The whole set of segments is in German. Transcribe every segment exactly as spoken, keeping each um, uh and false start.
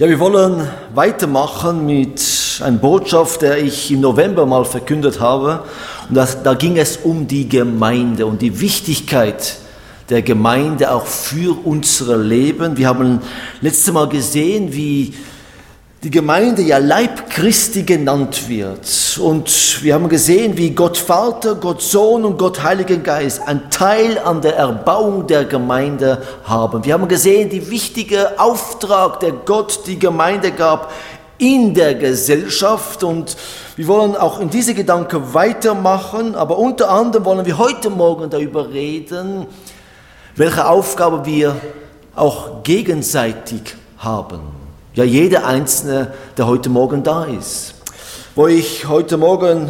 Ja, wir wollen weitermachen mit einer Botschaft, der ich im November mal verkündet habe. Und das, da ging es um die Gemeinde und die Wichtigkeit der Gemeinde auch für unser Leben. Wir haben letztes Mal gesehen, wie die Gemeinde ja Leib Christi genannt wird. Und wir haben gesehen, wie Gott Vater, Gott Sohn und Gott Heiliger Geist einen Teil an der Erbauung der Gemeinde haben. Wir haben gesehen, die wichtige Auftrag, der Gott die Gemeinde gab in der Gesellschaft. Und wir wollen auch in diese Gedanken weitermachen. Aber unter anderem wollen wir heute Morgen darüber reden, welche Aufgabe wir auch gegenseitig haben. Ja, jeder Einzelne, der heute Morgen da ist. Wo ich heute Morgen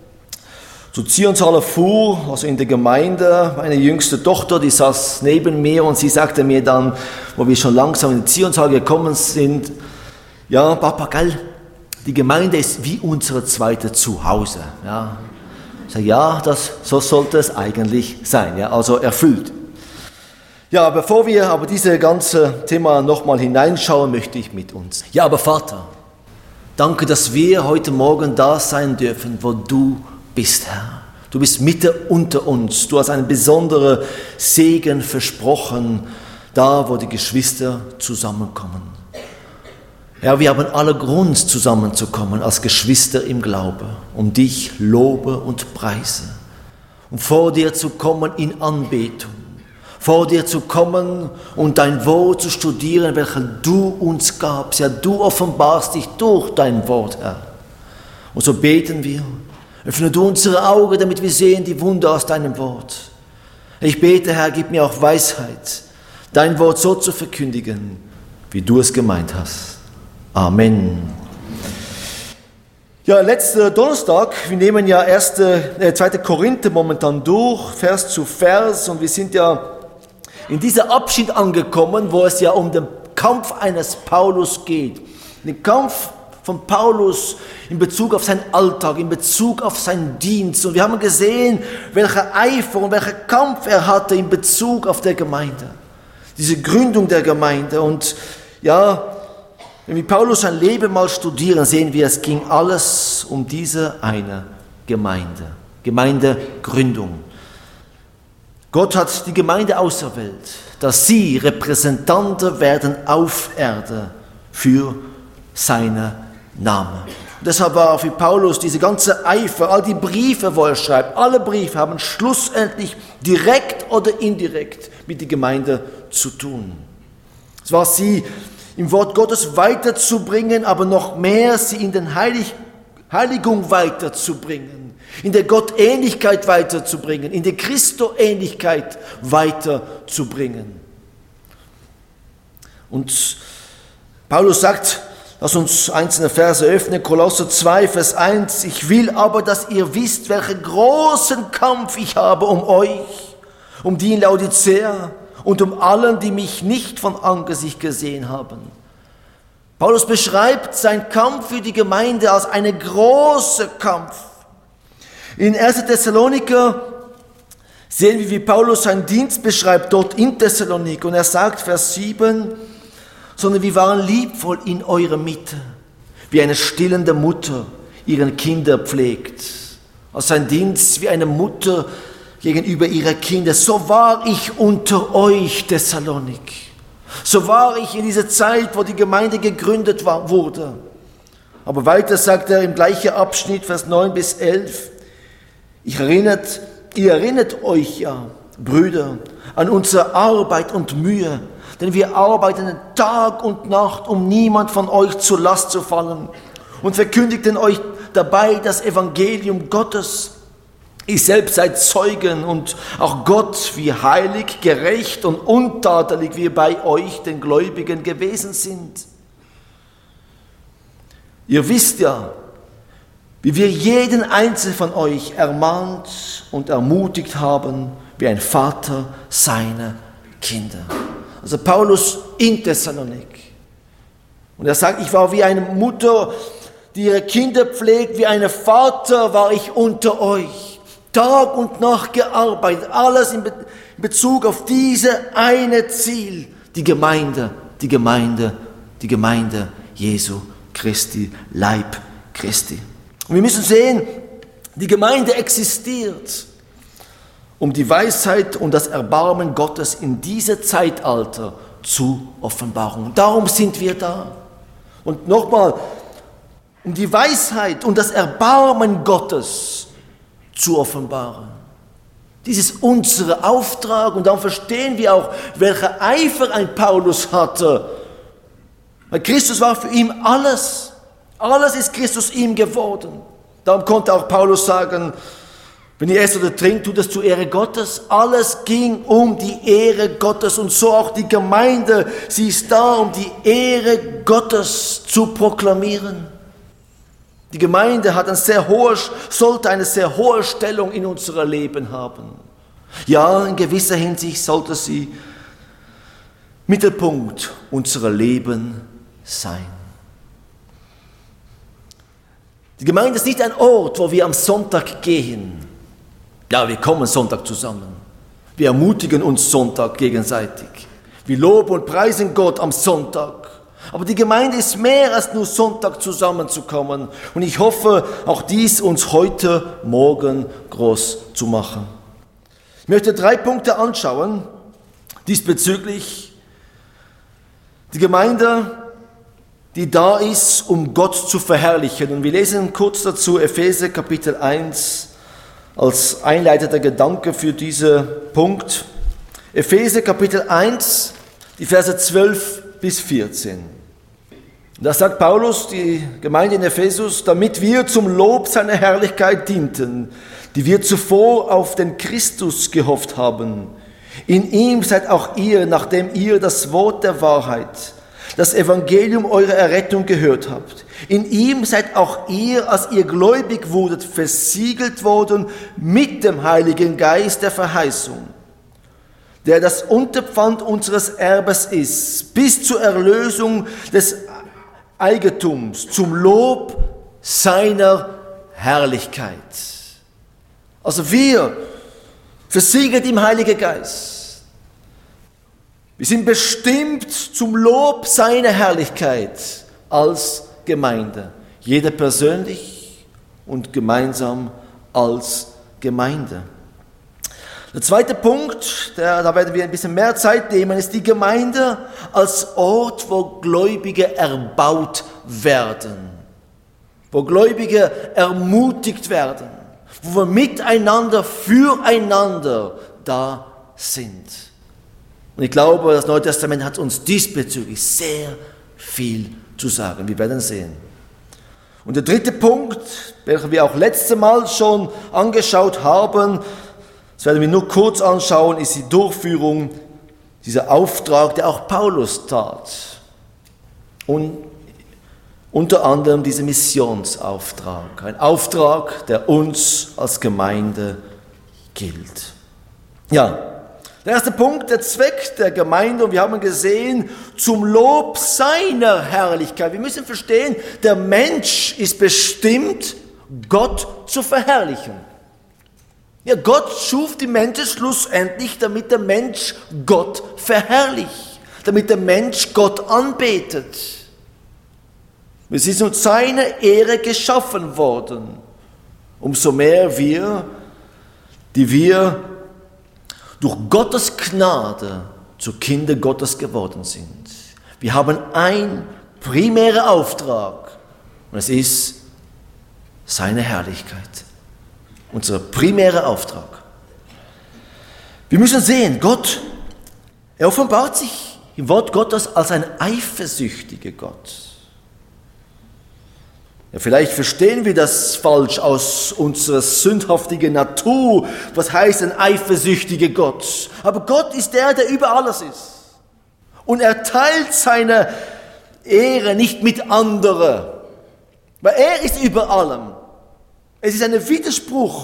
zur Zionshalle fuhr, also in der Gemeinde, meine jüngste Tochter, die saß neben mir und sie sagte mir dann, wo wir schon langsam in die Zionshalle gekommen sind, ja, Papa, gell, die Gemeinde ist wie unser zweites Zuhause. Ja, ich sage, ja, das, so sollte es eigentlich sein, ja, also erfüllt. Ja, bevor wir aber dieses ganze Thema nochmal hineinschauen, möchte ich mit uns. Ja, aber Vater, danke, dass wir heute Morgen da sein dürfen, wo du bist, Herr. Du bist mitten unter uns. Du hast einen besonderen Segen versprochen, da wo die Geschwister zusammenkommen. Ja, wir haben alle Grund, zusammenzukommen als Geschwister im Glaube, um dich lobe und preise. Um vor dir zu kommen in Anbetung. Vor dir zu kommen und dein Wort zu studieren, welches du uns gabst. Ja, du offenbarst dich durch dein Wort, Herr. Und so beten wir. Öffne du unsere Augen, damit wir sehen die Wunder aus deinem Wort. Ich bete, Herr, gib mir auch Weisheit, dein Wort so zu verkündigen, wie du es gemeint hast. Amen. Ja, letzten Donnerstag, wir nehmen ja erste, äh, zweite Korinther momentan durch, Vers zu Vers, und wir sind ja in dieser Abschied angekommen, wo es ja um den Kampf eines Paulus geht. Den Kampf von Paulus in Bezug auf seinen Alltag, in Bezug auf seinen Dienst. Und wir haben gesehen, welcher Eifer und welcher Kampf er hatte in Bezug auf der Gemeinde. Diese Gründung der Gemeinde. Und ja, wenn wir Paulus sein Leben mal studieren, sehen wir, es ging alles um diese eine Gemeinde. Gemeindegründung. Gott hat die Gemeinde auserwählt, dass sie Repräsentanten werden auf Erde für seinen Namen. Und deshalb war für Paulus diese ganze Eifer, all die Briefe, wo er schreibt, alle Briefe haben schlussendlich direkt oder indirekt mit der Gemeinde zu tun. Es war sie im Wort Gottes weiterzubringen, aber noch mehr sie in den Heilig, Heiligung weiterzubringen. In der Gottähnlichkeit weiterzubringen, in der Christoähnlichkeit weiterzubringen. Und Paulus sagt, lass uns einzelne Verse öffnen, Kolosser zwei, Vers eins, ich will aber, dass ihr wisst, welchen großen Kampf ich habe um euch, um die in Laodicea und um allen, die mich nicht von Angesicht gesehen haben. Paulus beschreibt seinen Kampf für die Gemeinde als einen großen Kampf. In erster Thessaloniker sehen wir, wie Paulus seinen Dienst beschreibt, dort in Thessalonik. Und er sagt, Vers sieben, sondern wir waren liebvoll in eurer Mitte, wie eine stillende Mutter ihren Kinder pflegt. Als sein Dienst wie eine Mutter gegenüber ihrer Kinder. So war ich unter euch, Thessalonik. So war ich in dieser Zeit, wo die Gemeinde gegründet war, wurde. Aber weiter sagt er im gleichen Abschnitt, Vers neun bis elf, Ich erinnert, ihr erinnert euch ja, Brüder, an unsere Arbeit und Mühe, denn wir arbeiten Tag und Nacht, um niemand von euch zur Last zu fallen und verkündigten euch dabei das Evangelium Gottes. Ihr selbst seid Zeugen und auch Gott, wie heilig, gerecht und untadelig wir bei euch, den Gläubigen, gewesen sind. Ihr wisst ja, wie wir jeden Einzelnen von euch ermahnt und ermutigt haben, wie ein Vater seine Kinder. Also Paulus in Thessalonik. Und er sagt, ich war wie eine Mutter, die ihre Kinder pflegt, wie ein Vater war ich unter euch. Tag und Nacht gearbeitet, alles in Bezug auf diese eine Ziel, die Gemeinde, die Gemeinde, die Gemeinde Jesu Christi, Leib Christi. Und wir müssen sehen, die Gemeinde existiert, um die Weisheit und das Erbarmen Gottes in diesem Zeitalter zu offenbaren. Darum sind wir da. Und nochmal, um die Weisheit und das Erbarmen Gottes zu offenbaren. Dies ist unser Auftrag und dann verstehen wir auch, welcher Eifer ein Paulus hatte. Weil Christus war für ihn alles. Alles ist Christus ihm geworden. Darum konnte auch Paulus sagen, wenn ihr esst oder trinkt, tut es zur Ehre Gottes. Alles ging um die Ehre Gottes und so auch die Gemeinde. Sie ist da, um die Ehre Gottes zu proklamieren. Die Gemeinde hat eine sehr hohe, sollte eine sehr hohe Stellung in unserem Leben haben. Ja, in gewisser Hinsicht sollte sie Mittelpunkt unserer Leben sein. Die Gemeinde ist nicht ein Ort, wo wir am Sonntag gehen. Ja, wir kommen Sonntag zusammen. Wir ermutigen uns Sonntag gegenseitig. Wir loben und preisen Gott am Sonntag. Aber die Gemeinde ist mehr als nur Sonntag zusammenzukommen. Und ich hoffe, auch dies uns heute Morgen groß zu machen. Ich möchte drei Punkte anschauen diesbezüglich. Die Gemeinde, die da ist, um Gott zu verherrlichen. Und wir lesen kurz dazu Epheser Kapitel eins als einleitender Gedanke für diesen Punkt. Epheser Kapitel eins, die Verse zwölf bis vierzehn. Da sagt Paulus, die Gemeinde in Ephesus, damit wir zum Lob seiner Herrlichkeit dienten, die wir zuvor auf den Christus gehofft haben. In ihm seid auch ihr, nachdem ihr das Wort der Wahrheit, das Evangelium eurer Errettung gehört habt. In ihm seid auch ihr, als ihr gläubig wurdet, versiegelt worden mit dem Heiligen Geist der Verheißung, der das Unterpfand unseres Erbes ist, bis zur Erlösung des Eigentums, zum Lob seiner Herrlichkeit. Also wir, versiegelt im Heiligen Geist, wir sind bestimmt zum Lob seiner Herrlichkeit als Gemeinde. Jeder persönlich und gemeinsam als Gemeinde. Der zweite Punkt, der, da werden wir ein bisschen mehr Zeit nehmen, ist die Gemeinde als Ort, wo Gläubige erbaut werden, wo Gläubige ermutigt werden, wo wir miteinander, füreinander da sind. Und ich glaube, das Neue Testament hat uns diesbezüglich sehr viel zu sagen. Wir werden sehen. Und der dritte Punkt, welchen wir auch letztes Mal schon angeschaut haben, das werden wir nur kurz anschauen, ist die Durchführung dieser Auftrag, der auch Paulus tat. Und unter anderem dieser Missionsauftrag. Ein Auftrag, der uns als Gemeinde gilt. Ja, der erste Punkt, der Zweck der Gemeinde, und wir haben gesehen, zum Lob seiner Herrlichkeit. Wir müssen verstehen, der Mensch ist bestimmt, Gott zu verherrlichen. Ja, Gott schuf die Menschen schlussendlich, damit der Mensch Gott verherrlicht, damit der Mensch Gott anbetet. Wir sind zu seiner Ehre geschaffen worden. Umso mehr wir, die wir durch Gottes Gnade zu Kinder Gottes geworden sind. Wir haben einen primären Auftrag und es ist seine Herrlichkeit. Unser primärer Auftrag. Wir müssen sehen, Gott, er offenbart sich im Wort Gottes als ein eifersüchtiger Gott. Ja, vielleicht verstehen wir das falsch aus unserer sündhaftigen Natur. Was heißt ein eifersüchtiger Gott? Aber Gott ist der, der über alles ist. Und er teilt seine Ehre nicht mit anderen. Weil er ist über allem. Es ist ein Widerspruch,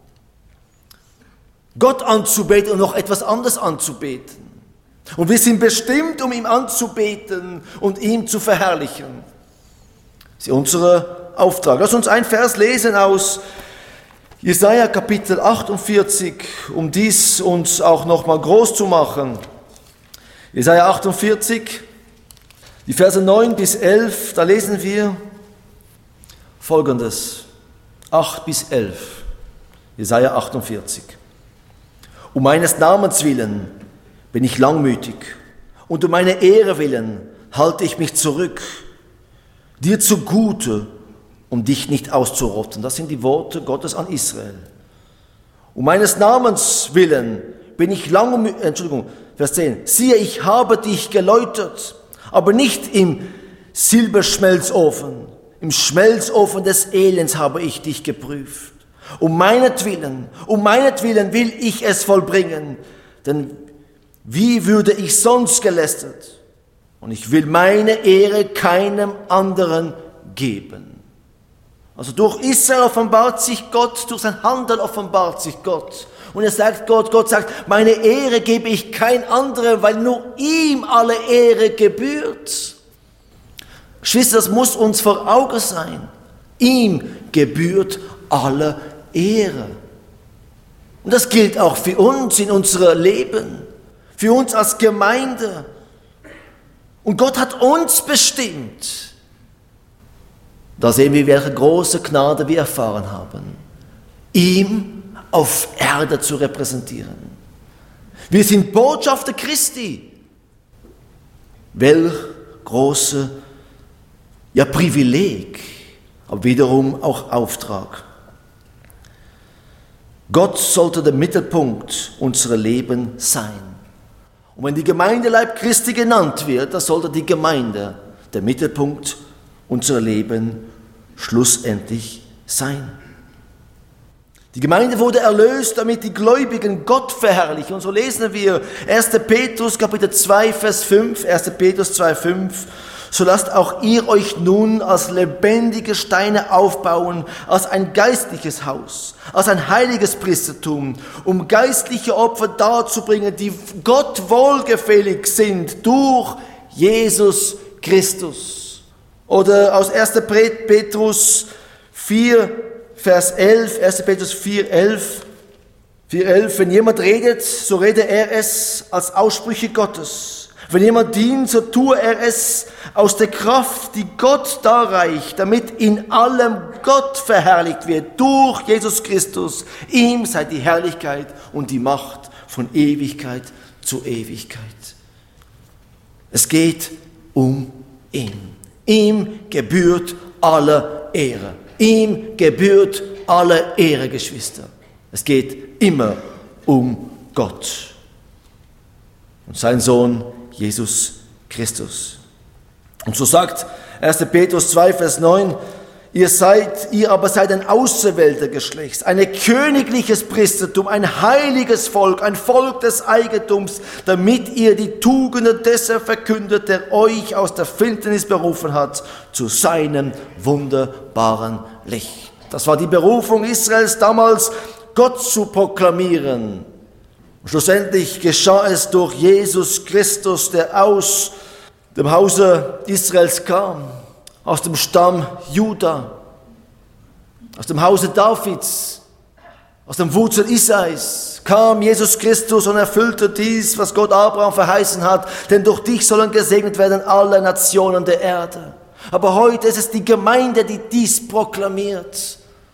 Gott anzubeten und noch etwas anderes anzubeten. Und wir sind bestimmt, um ihn anzubeten und ihn zu verherrlichen. Das ist unser Auftrag. Lass uns einen Vers lesen aus Jesaja Kapitel achtundvierzig, um dies uns auch noch mal groß zu machen. Jesaja achtundvierzig, Die Verse neun bis elf, da lesen wir Folgendes. acht bis elf. Jesaja achtundvierzig. Um meines Namens willen bin ich langmütig und um meine Ehre willen halte ich mich zurück, dir zugute, um dich nicht auszurotten. Das sind die Worte Gottes an Israel. Um meines Namens willen bin ich langmütig, Entschuldigung, Vers zehn. Siehe, ich habe dich geläutert, aber nicht im Silberschmelzofen. Im Schmelzofen des Elends habe ich dich geprüft. Um meinetwillen, um meinetwillen will ich es vollbringen, denn wie würde ich sonst gelästert? Und ich will meine Ehre keinem anderen geben. Also durch Israel offenbart sich Gott, durch sein Handeln offenbart sich Gott. Und er sagt Gott, Gott sagt, meine Ehre gebe ich kein anderem, weil nur ihm alle Ehre gebührt. Geschwister, das muss uns vor Augen sein. Ihm gebührt alle Ehre. Und das gilt auch für uns in unserem Leben, für uns als Gemeinde. Und Gott hat uns bestimmt. Da sehen wir, welche große Gnade wir erfahren haben, ihm auf Erde zu repräsentieren. Wir sind Botschafter Christi. Welch große, ja Privileg, aber wiederum auch Auftrag. Gott sollte der Mittelpunkt unserer Leben sein. Und wenn die Gemeinde Leib Christi genannt wird, dann sollte die Gemeinde der Mittelpunkt unserer Leben schlussendlich sein. Die Gemeinde wurde erlöst, damit die Gläubigen Gott verherrlichen. Und so lesen wir erster Petrus Kapitel zwei, Vers fünf, erster Petrus zwei, fünf. So lasst auch ihr euch nun als lebendige Steine aufbauen, als ein geistliches Haus, als ein heiliges Priestertum, um geistliche Opfer darzubringen, die Gott wohlgefällig sind durch Jesus Christus. Oder aus erster Petrus vier, Vers elf, erster Petrus vier, elf, vier, elf, wenn jemand redet, so rede er es als Aussprüche Gottes. Wenn jemand dient, so tue er es aus der Kraft, die Gott darreicht, damit in allem Gott verherrlicht wird, durch Jesus Christus. Ihm sei die Herrlichkeit und die Macht von Ewigkeit zu Ewigkeit. Es geht um ihn. Ihm gebührt alle Ehre. Ihm gebührt alle Ehre, Geschwister. Es geht immer um Gott und sein Sohn Jesus Christus. Und so sagt erster Petrus zwei, Vers neun, ihr seid, ihr aber seid ein Auserwähltergeschlecht, ein königliches Priestertum, ein heiliges Volk, ein Volk des Eigentums, damit ihr die Tugenden dessen verkündet, der euch aus der Finsternis berufen hat, zu seinem wunderbaren Licht. Das war die Berufung Israels damals, Gott zu proklamieren. Schlussendlich geschah es durch Jesus Christus, der aus dem Hause Israels kam, aus dem Stamm Juda, aus dem Hause Davids, aus dem Wurzel Isais, kam Jesus Christus und erfüllte dies, was Gott Abraham verheißen hat, denn durch dich sollen gesegnet werden alle Nationen der Erde. Aber heute ist es die Gemeinde, die dies proklamiert.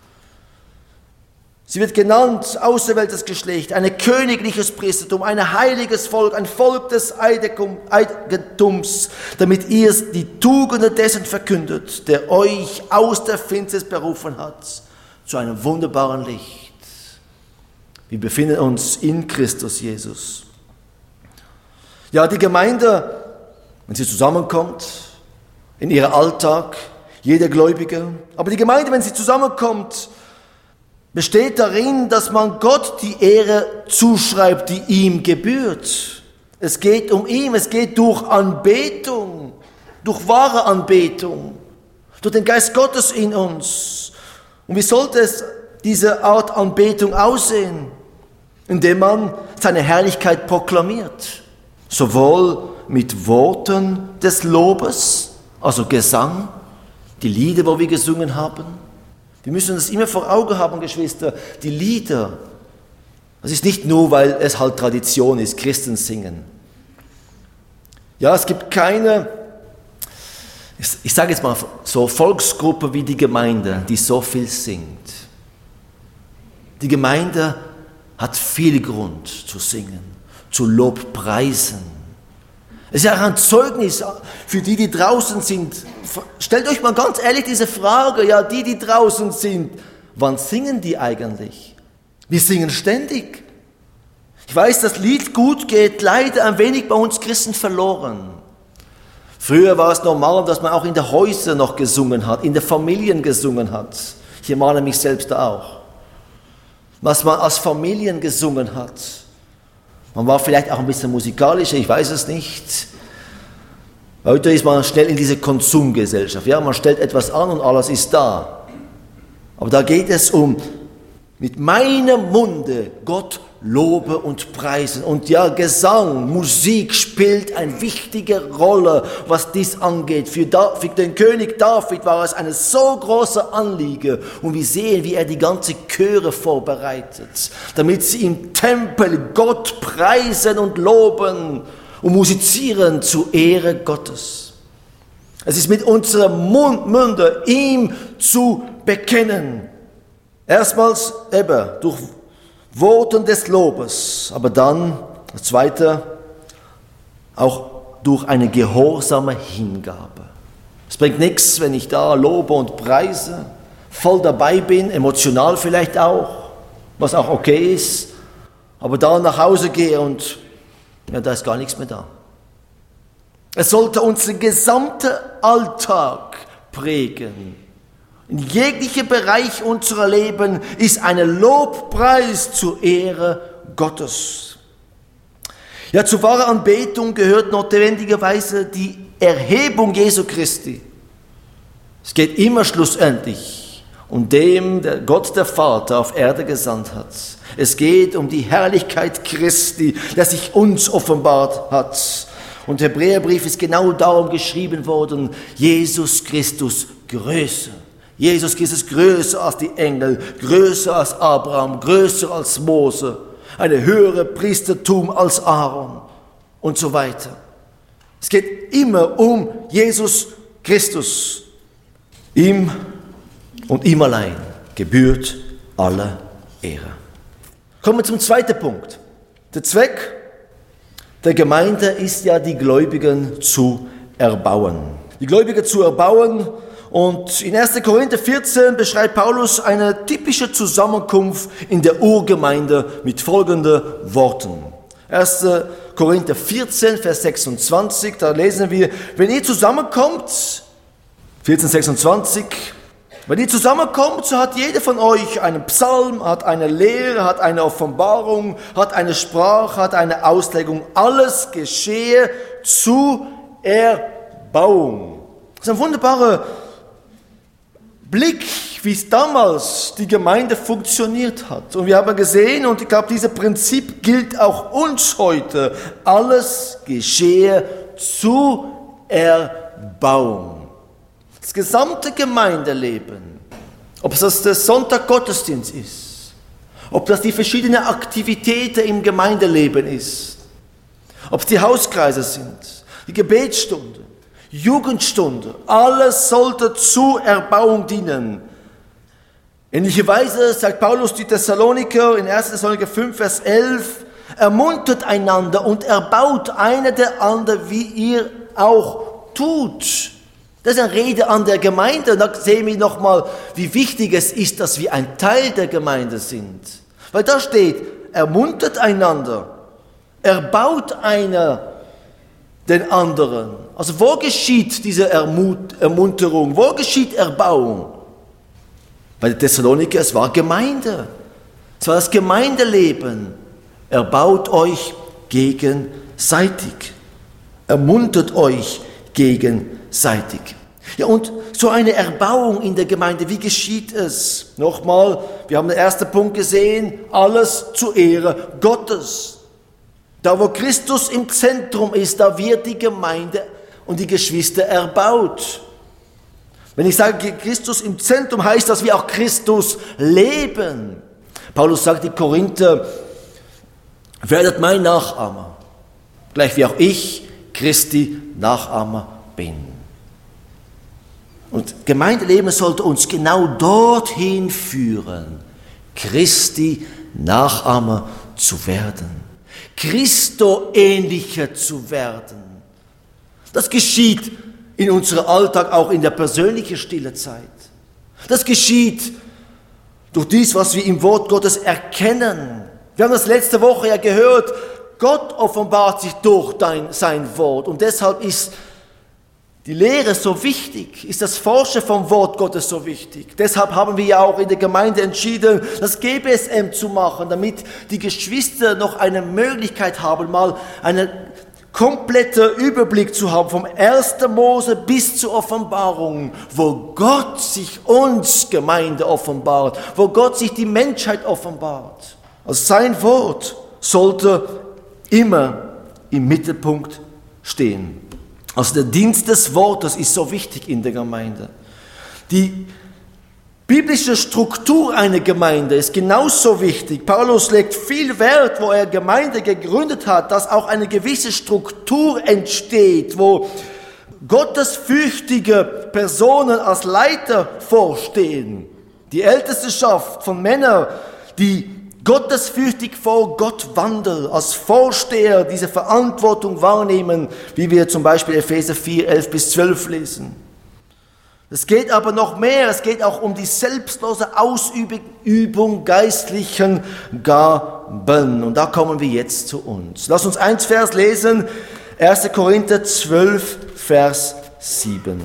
Sie wird genannt, auserwähltes Geschlecht, ein königliches Priestertum, ein heiliges Volk, ein Volk des Eigentums, damit ihr die Tugenden dessen verkündet, der euch aus der Finsternis berufen hat, zu einem wunderbaren Licht. Wir befinden uns in Christus Jesus. Ja, die Gemeinde, wenn sie zusammenkommt, in ihrem Alltag, jeder Gläubige, aber die Gemeinde, wenn sie zusammenkommt, besteht darin, dass man Gott die Ehre zuschreibt, die ihm gebührt. Es geht um ihn, es geht durch Anbetung, durch wahre Anbetung, durch den Geist Gottes in uns. Und wie sollte es diese Art Anbetung aussehen? Indem man seine Herrlichkeit proklamiert, sowohl mit Worten des Lobes, also Gesang, die Lieder, wo wir gesungen haben. Wir müssen das immer vor Augen haben, Geschwister. Die Lieder, das ist nicht nur, weil es halt Tradition ist, Christen singen. Ja, es gibt keine Ich, ich sage jetzt mal so, Volksgruppe wie die Gemeinde, die so viel singt. Die Gemeinde hat viel Grund zu singen, zu Lobpreisen. Es ist ja auch ein Zeugnis für die, die draußen sind. Stellt euch mal ganz ehrlich diese Frage, ja, die, die draußen sind, wann singen die eigentlich? Wir singen ständig. Ich weiß, das Lied gut geht leider ein wenig bei uns Christen verloren. Früher war es normal, dass man auch in den Häusern noch gesungen hat, in den Familien gesungen hat. Ich ermahne mich selbst auch. Was man als Familien gesungen hat. Man war vielleicht auch ein bisschen musikalischer, ich weiß es nicht. Heute ist man schnell in diese Konsumgesellschaft. Ja, man stellt etwas an und alles ist da. Aber da geht es um, mit meinem Munde Gott lobe und preisen. Und ja, Gesang, Musik spielt eine wichtige Rolle, was dies angeht. Für, da, für den König David war es eine so große Anliege. Und wir sehen, wie er die ganze Chöre vorbereitet, damit sie im Tempel Gott preisen und loben und musizieren zur Ehre Gottes. Es ist mit unserem Mund, Munde ihm zu bekennen. Erstmals eben durch Worten des Lobes, aber dann, das Zweite, auch durch eine gehorsame Hingabe. Es bringt nichts, wenn ich da lobe und preise, voll dabei bin, emotional vielleicht auch, was auch okay ist, aber dann nach Hause gehe und ja, da ist gar nichts mehr da. Es sollte unseren gesamten Alltag prägen. In jeglichem Bereich unserer Leben ist ein Lobpreis zur Ehre Gottes. Ja, zur wahren Anbetung gehört notwendigerweise die Erhebung Jesu Christi. Es geht immer schlussendlich um dem, der Gott der Vater auf Erde gesandt hat. Es geht um die Herrlichkeit Christi, der sich uns offenbart hat. Und der Hebräerbrief ist genau darum geschrieben worden, Jesus Christus größer. Jesus Christus größer als die Engel, größer als Abraham, größer als Mose, eine höhere Priestertum als Aaron und so weiter. Es geht immer um Jesus Christus. Ihm und ihm allein gebührt alle Ehre. Kommen wir zum zweiten Punkt. Der Zweck der Gemeinde ist ja, die Gläubigen zu erbauen. Die Gläubigen zu erbauen. Und in erster Korinther vierzehn beschreibt Paulus eine typische Zusammenkunft in der Urgemeinde mit folgenden Worten. erster Korinther vierzehn, Vers sechsundzwanzig, da lesen wir, wenn ihr zusammenkommt, vierzehn, sechsundzwanzig, wenn ihr zusammenkommt, so hat jeder von euch einen Psalm, hat eine Lehre, hat eine Offenbarung, hat eine Sprache, hat eine Auslegung. Alles geschehe zu Erbauung. Das ist ein wunderbarer Blick, wie es damals die Gemeinde funktioniert hat. Und wir haben gesehen, und ich glaube, dieses Prinzip gilt auch uns heute, alles geschehe zu Erbauung. Das gesamte Gemeindeleben, ob das der Sonntaggottesdienst ist, ob das die verschiedenen Aktivitäten im Gemeindeleben ist, ob es die Hauskreise sind, die Gebetsstunde, Jugendstunde, alles sollte zur Erbauung dienen. Ähnlicherweise sagt Paulus die Thessaloniker in erster Thessaloniker fünf, Vers elf, ermuntert einander und erbaut einer der anderen, wie ihr auch tut. Das ist eine Rede an der Gemeinde. Und da sehen wir nochmal, wie wichtig es ist, dass wir ein Teil der Gemeinde sind. Weil da steht, ermuntert einander, erbaut einer den anderen. Also wo geschieht diese Ermut- Ermunterung? Wo geschieht Erbauung? Bei den Thessaloniker, es war Gemeinde. Es war das Gemeindeleben. Erbaut euch gegenseitig. Ermuntert euch gegenseitig. Ja, und so eine Erbauung in der Gemeinde, wie geschieht es? Nochmal, wir haben den ersten Punkt gesehen, alles zur Ehre Gottes. Da, wo Christus im Zentrum ist, da wird die Gemeinde und die Geschwister erbaut. Wenn ich sage, Christus im Zentrum, heißt das, wir auch Christus leben. Paulus sagt die Korinther, werdet mein Nachahmer, gleich wie auch ich Christi Nachahmer bin. Und Gemeindeleben sollte uns genau dorthin führen, Christi Nachahmer zu werden, Christo ähnlicher zu werden. Das geschieht in unserem Alltag, auch in der persönlichen stille Zeit. Das geschieht durch dies, was wir im Wort Gottes erkennen. Wir haben das letzte Woche ja gehört, Gott offenbart sich durch dein, sein Wort. Und deshalb ist die Lehre so wichtig, ist das Forschen vom Wort Gottes so wichtig. Deshalb haben wir ja auch in der Gemeinde entschieden, das G B S M zu machen, damit die Geschwister noch eine Möglichkeit haben, mal einen kompletten Überblick zu haben, vom ersten Mose bis zur Offenbarung, wo Gott sich uns Gemeinde offenbart, wo Gott sich die Menschheit offenbart. Also sein Wort sollte immer im Mittelpunkt stehen. Also der Dienst des Wortes ist so wichtig in der Gemeinde. Die biblische Struktur einer Gemeinde ist genauso wichtig. Paulus legt viel Wert, wo er Gemeinde gegründet hat, dass auch eine gewisse Struktur entsteht, wo gottesfürchtige Personen als Leiter vorstehen. Die Ältestenschaft von Männern, die gottesfürchtig vor Gott wandeln, als Vorsteher diese Verantwortung wahrnehmen, wie wir zum Beispiel Epheser vier, elf bis zwölf lesen. Es geht aber noch mehr, es geht auch um die selbstlose Ausübung geistlichen Gaben. Und da kommen wir jetzt zu uns. Lass uns ein Vers lesen, erster Korinther zwölf, Vers sieben.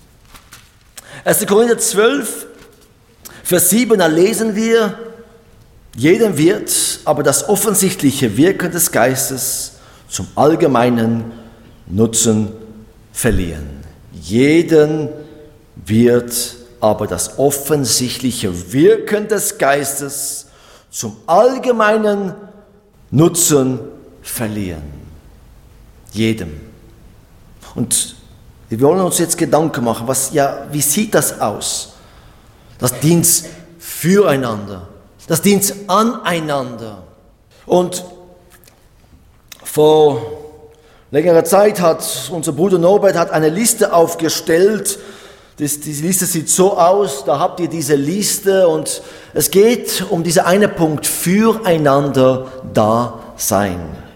erster Korinther zwölf, Vers sieben, da lesen wir: Jedem wird aber das offensichtliche Wirken des Geistes zum allgemeinen Nutzen verliehen. Jeden wird aber das offensichtliche Wirken des Geistes zum allgemeinen Nutzen verliehen. Jedem. Und wir wollen uns jetzt Gedanken machen, was, ja, wie sieht das aus? Das Dienst füreinander. Das Dienst aneinander. Und vor längerer Zeit hat unser Bruder Norbert hat eine Liste aufgestellt. Das, diese Liste sieht so aus, da habt ihr diese Liste und es geht um diesen einen Punkt, füreinander da sein.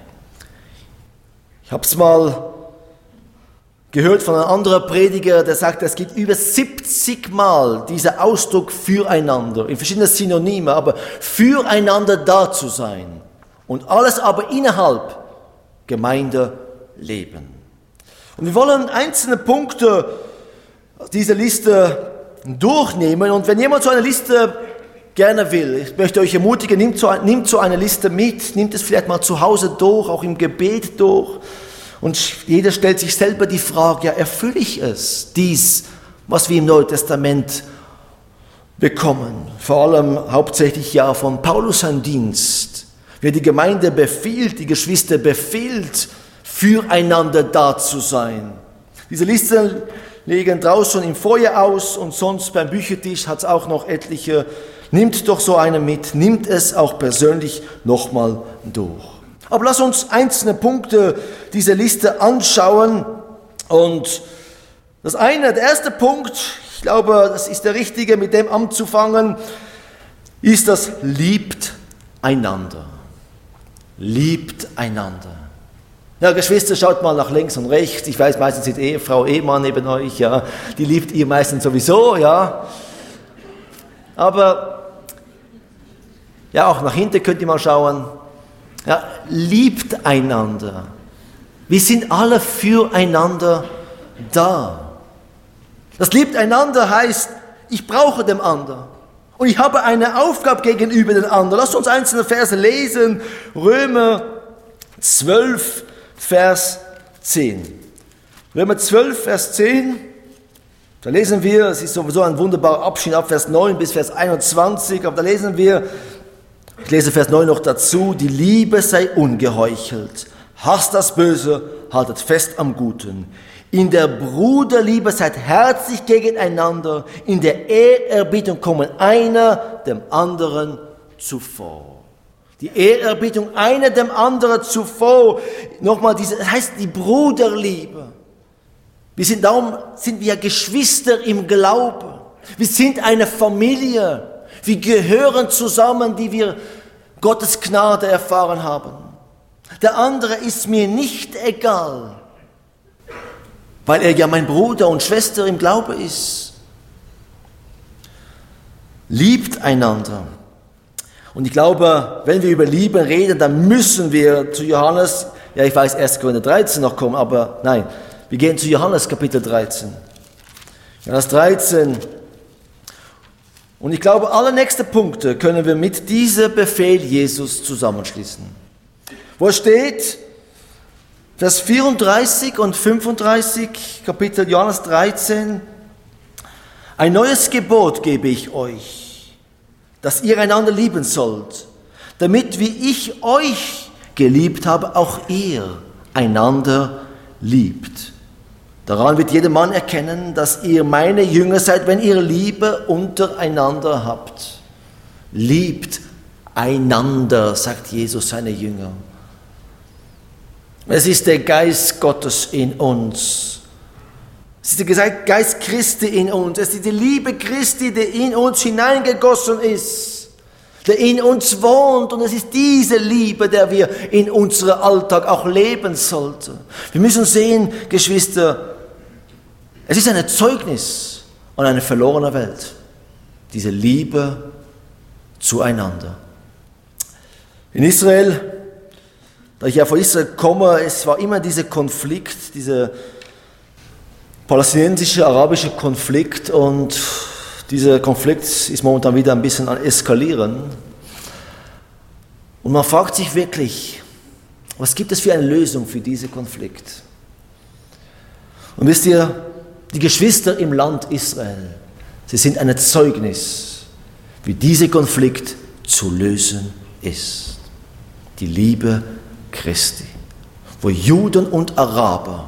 Ich habe es mal gehört von einem anderen Prediger, der sagt, es gibt über siebzig Mal dieser Ausdruck füreinander, in verschiedenen Synonymen, aber füreinander da zu sein. Und alles aber innerhalb Gemeindeleben. Und wir wollen einzelne Punkte dieser Liste durchnehmen. Und wenn jemand so eine Liste gerne will, ich möchte euch ermutigen, nimmt so, nimmt so eine Liste mit, nimmt es vielleicht mal zu Hause durch, auch im Gebet durch. Und jeder stellt sich selber die Frage, ja, erfülle ich es, dies, was wir im Neuen Testament bekommen? Vor allem hauptsächlich ja von Paulus sein Dienst. Wer die Gemeinde befiehlt, die Geschwister befiehlt, füreinander da zu sein. Diese Listen liegen draußen im Foyer aus und sonst beim Büchertisch hat es auch noch etliche. Nimmt doch so eine mit, nimmt es auch persönlich nochmal durch. Aber lass uns einzelne Punkte dieser Liste anschauen. Und das eine, der erste Punkt, ich glaube, das ist der richtige, mit dem anzufangen, ist das liebt einander. Liebt einander. Ja, Geschwister, schaut mal nach links und rechts. Ich weiß, meistens sitzt Ehefrau, Ehemann neben euch, ja. Die liebt ihr meistens sowieso, ja. Aber, ja, auch nach hinten könnt ihr mal schauen. Ja, liebt einander. Wir sind alle füreinander da. Das liebt einander heißt, ich brauche den anderen. Und ich habe eine Aufgabe gegenüber den anderen. Lasst uns einzelne Verse lesen. Römer zwölf, Vers zehn. Römer zwölf, Vers zehn. Da lesen wir, es ist sowieso ein wunderbarer Abschnitt ab Vers neun bis Vers einundzwanzig. Aber da lesen wir, ich lese Vers neun noch dazu, die Liebe sei ungeheuchelt. Hasst das Böse, haltet fest am Guten. In der Bruderliebe seid herzlich gegeneinander. In der Ehrerbietung kommen einer dem anderen zuvor. Die Ehrerbietung einer dem anderen zuvor. Nochmal diese, das heißt die Bruderliebe. Wir sind, darum sind wir Geschwister im Glauben. Wir sind eine Familie. Wir gehören zusammen, die wir Gottes Gnade erfahren haben. Der andere ist mir nicht egal, weil er ja mein Bruder und Schwester im Glauben ist. Liebt einander. Und ich glaube, wenn wir über Liebe reden, dann müssen wir zu Johannes, ja ich weiß, erster Korinther dreizehn noch kommen, aber nein, wir gehen zu Johannes Kapitel dreizehn. Johannes dreizehn. Und ich glaube, alle nächsten Punkte können wir mit diesem Befehl Jesus zusammenschließen. Wo steht, Vers vierunddreißig und fünfunddreißig, Kapitel Johannes dreizehn, ein neues Gebot gebe ich euch, dass ihr einander lieben sollt, damit wie ich euch geliebt habe, auch ihr einander liebt. Daran wird jeder Mann erkennen, dass ihr meine Jünger seid, wenn ihr Liebe untereinander habt. Liebt einander, sagt Jesus seine Jünger. Es ist der Geist Gottes in uns. Es ist der Geist Christi in uns. Es ist die Liebe Christi, die in uns hineingegossen ist, der in uns wohnt. Und es ist diese Liebe, der wir in unserem Alltag auch leben sollten. Wir müssen sehen, Geschwister, es ist ein Zeugnis an eine verlorene Welt. Diese Liebe zueinander. In Israel, da ich ja von Israel komme, es war immer dieser Konflikt, dieser palästinensische, arabische Konflikt, und dieser Konflikt ist momentan wieder ein bisschen am Eskalieren. Und man fragt sich wirklich, was gibt es für eine Lösung für diesen Konflikt? Und wisst ihr, die Geschwister im Land Israel, sie sind ein Zeugnis, wie dieser Konflikt zu lösen ist. Die Liebe Christi, wo Juden und Araber,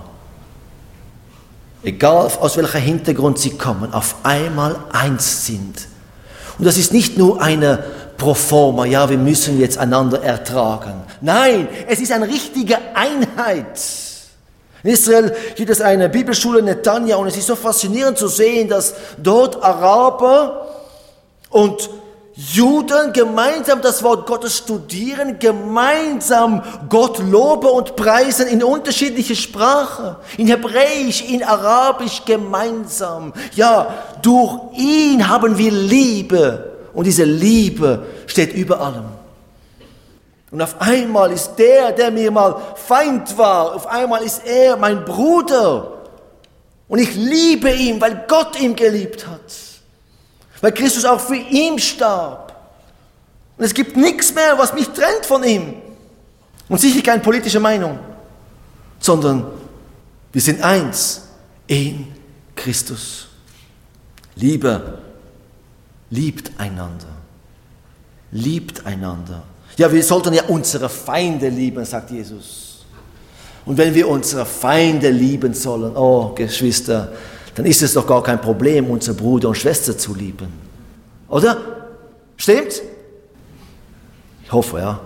egal aus welchem Hintergrund sie kommen, auf einmal eins sind. Und das ist nicht nur eine Proforma, ja, wir müssen jetzt einander ertragen. Nein, es ist eine richtige Einheit. In Israel gibt es eine Bibelschule Netanya, und es ist so faszinierend zu sehen, dass dort Araber und Juden gemeinsam das Wort Gottes studieren, gemeinsam Gott loben und preisen in unterschiedliche Sprachen, in Hebräisch, in Arabisch gemeinsam. Ja, durch ihn haben wir Liebe, und diese Liebe steht über allem. Und auf einmal ist der, der mir mal Feind war, auf einmal ist er mein Bruder. Und ich liebe ihn, weil Gott ihn geliebt hat. Weil Christus auch für ihn starb. Und es gibt nichts mehr, was mich trennt von ihm. Und sicher keine politische Meinung, sondern wir sind eins in Christus. Liebe, liebt einander. Liebt einander. Ja, wir sollten ja unsere Feinde lieben, sagt Jesus. Und wenn wir unsere Feinde lieben sollen, oh Geschwister, dann ist es doch gar kein Problem, unsere Bruder und Schwester zu lieben. Oder? Stimmt? Ich hoffe, ja.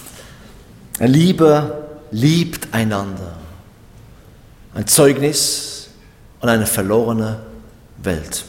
Liebe liebt einander. Ein Zeugnis an eine verlorene Welt.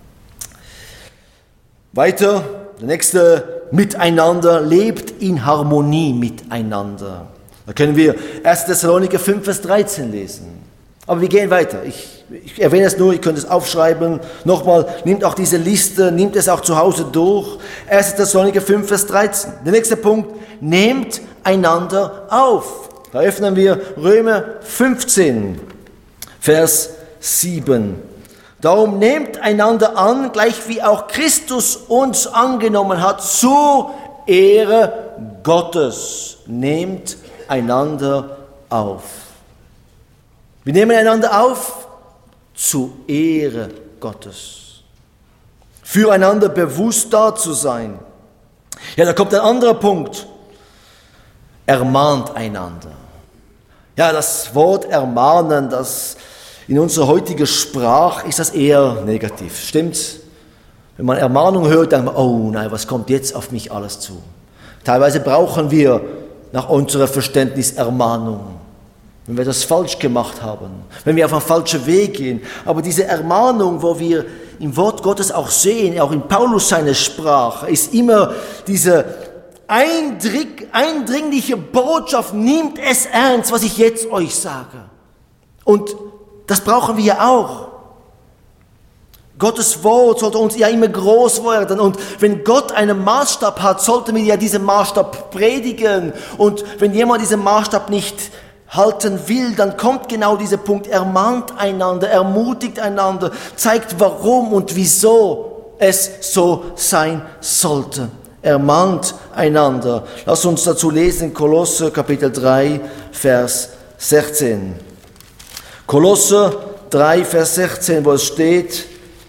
Weiter, der nächste Miteinander, lebt in Harmonie miteinander. Da können wir erster Thessaloniker fünf, Vers dreizehn lesen. Aber wir gehen weiter. Ich, ich erwähne es nur, ihr könnt es aufschreiben. Nochmal, nehmt auch diese Liste, nehmt es auch zu Hause durch. erster Thessaloniker fünf, Vers dreizehn. Der nächste Punkt, nehmt einander auf. Da öffnen wir Römer fünfzehn, Vers sieben. Darum nehmt einander an, gleich wie auch Christus uns angenommen hat, zur Ehre Gottes. Nehmt einander auf. Wir nehmen einander auf zur Ehre Gottes. Füreinander bewusst da zu sein. Ja, da kommt ein anderer Punkt. Ermahnt einander. Ja, das Wort ermahnen, das in unserer heutigen Sprache ist das eher negativ. Stimmt's? Wenn man Ermahnung hört, denkt man, oh nein, was kommt jetzt auf mich alles zu? Teilweise brauchen wir nach unserem Verständnis Ermahnung. wenn wir das falsch gemacht haben, wenn wir auf einen falschen Weg gehen. Aber diese Ermahnung, wo wir im Wort Gottes auch sehen, auch in Paulus seine Sprache, ist immer diese eindringliche Botschaft, nehmt es ernst, was ich jetzt euch sage. Und das brauchen wir auch. Gottes Wort sollte uns ja immer groß werden. Und wenn Gott einen Maßstab hat, sollten wir ja diesen Maßstab predigen. Und wenn jemand diesen Maßstab nicht halten will, dann kommt genau dieser Punkt, ermahnt einander, ermutigt einander, zeigt warum und wieso es so sein sollte. Ermahnt einander. Lass uns dazu lesen, Kolosser Kapitel drei, Vers sechzehn. Kolosser drei, Vers sechzehn, wo es steht,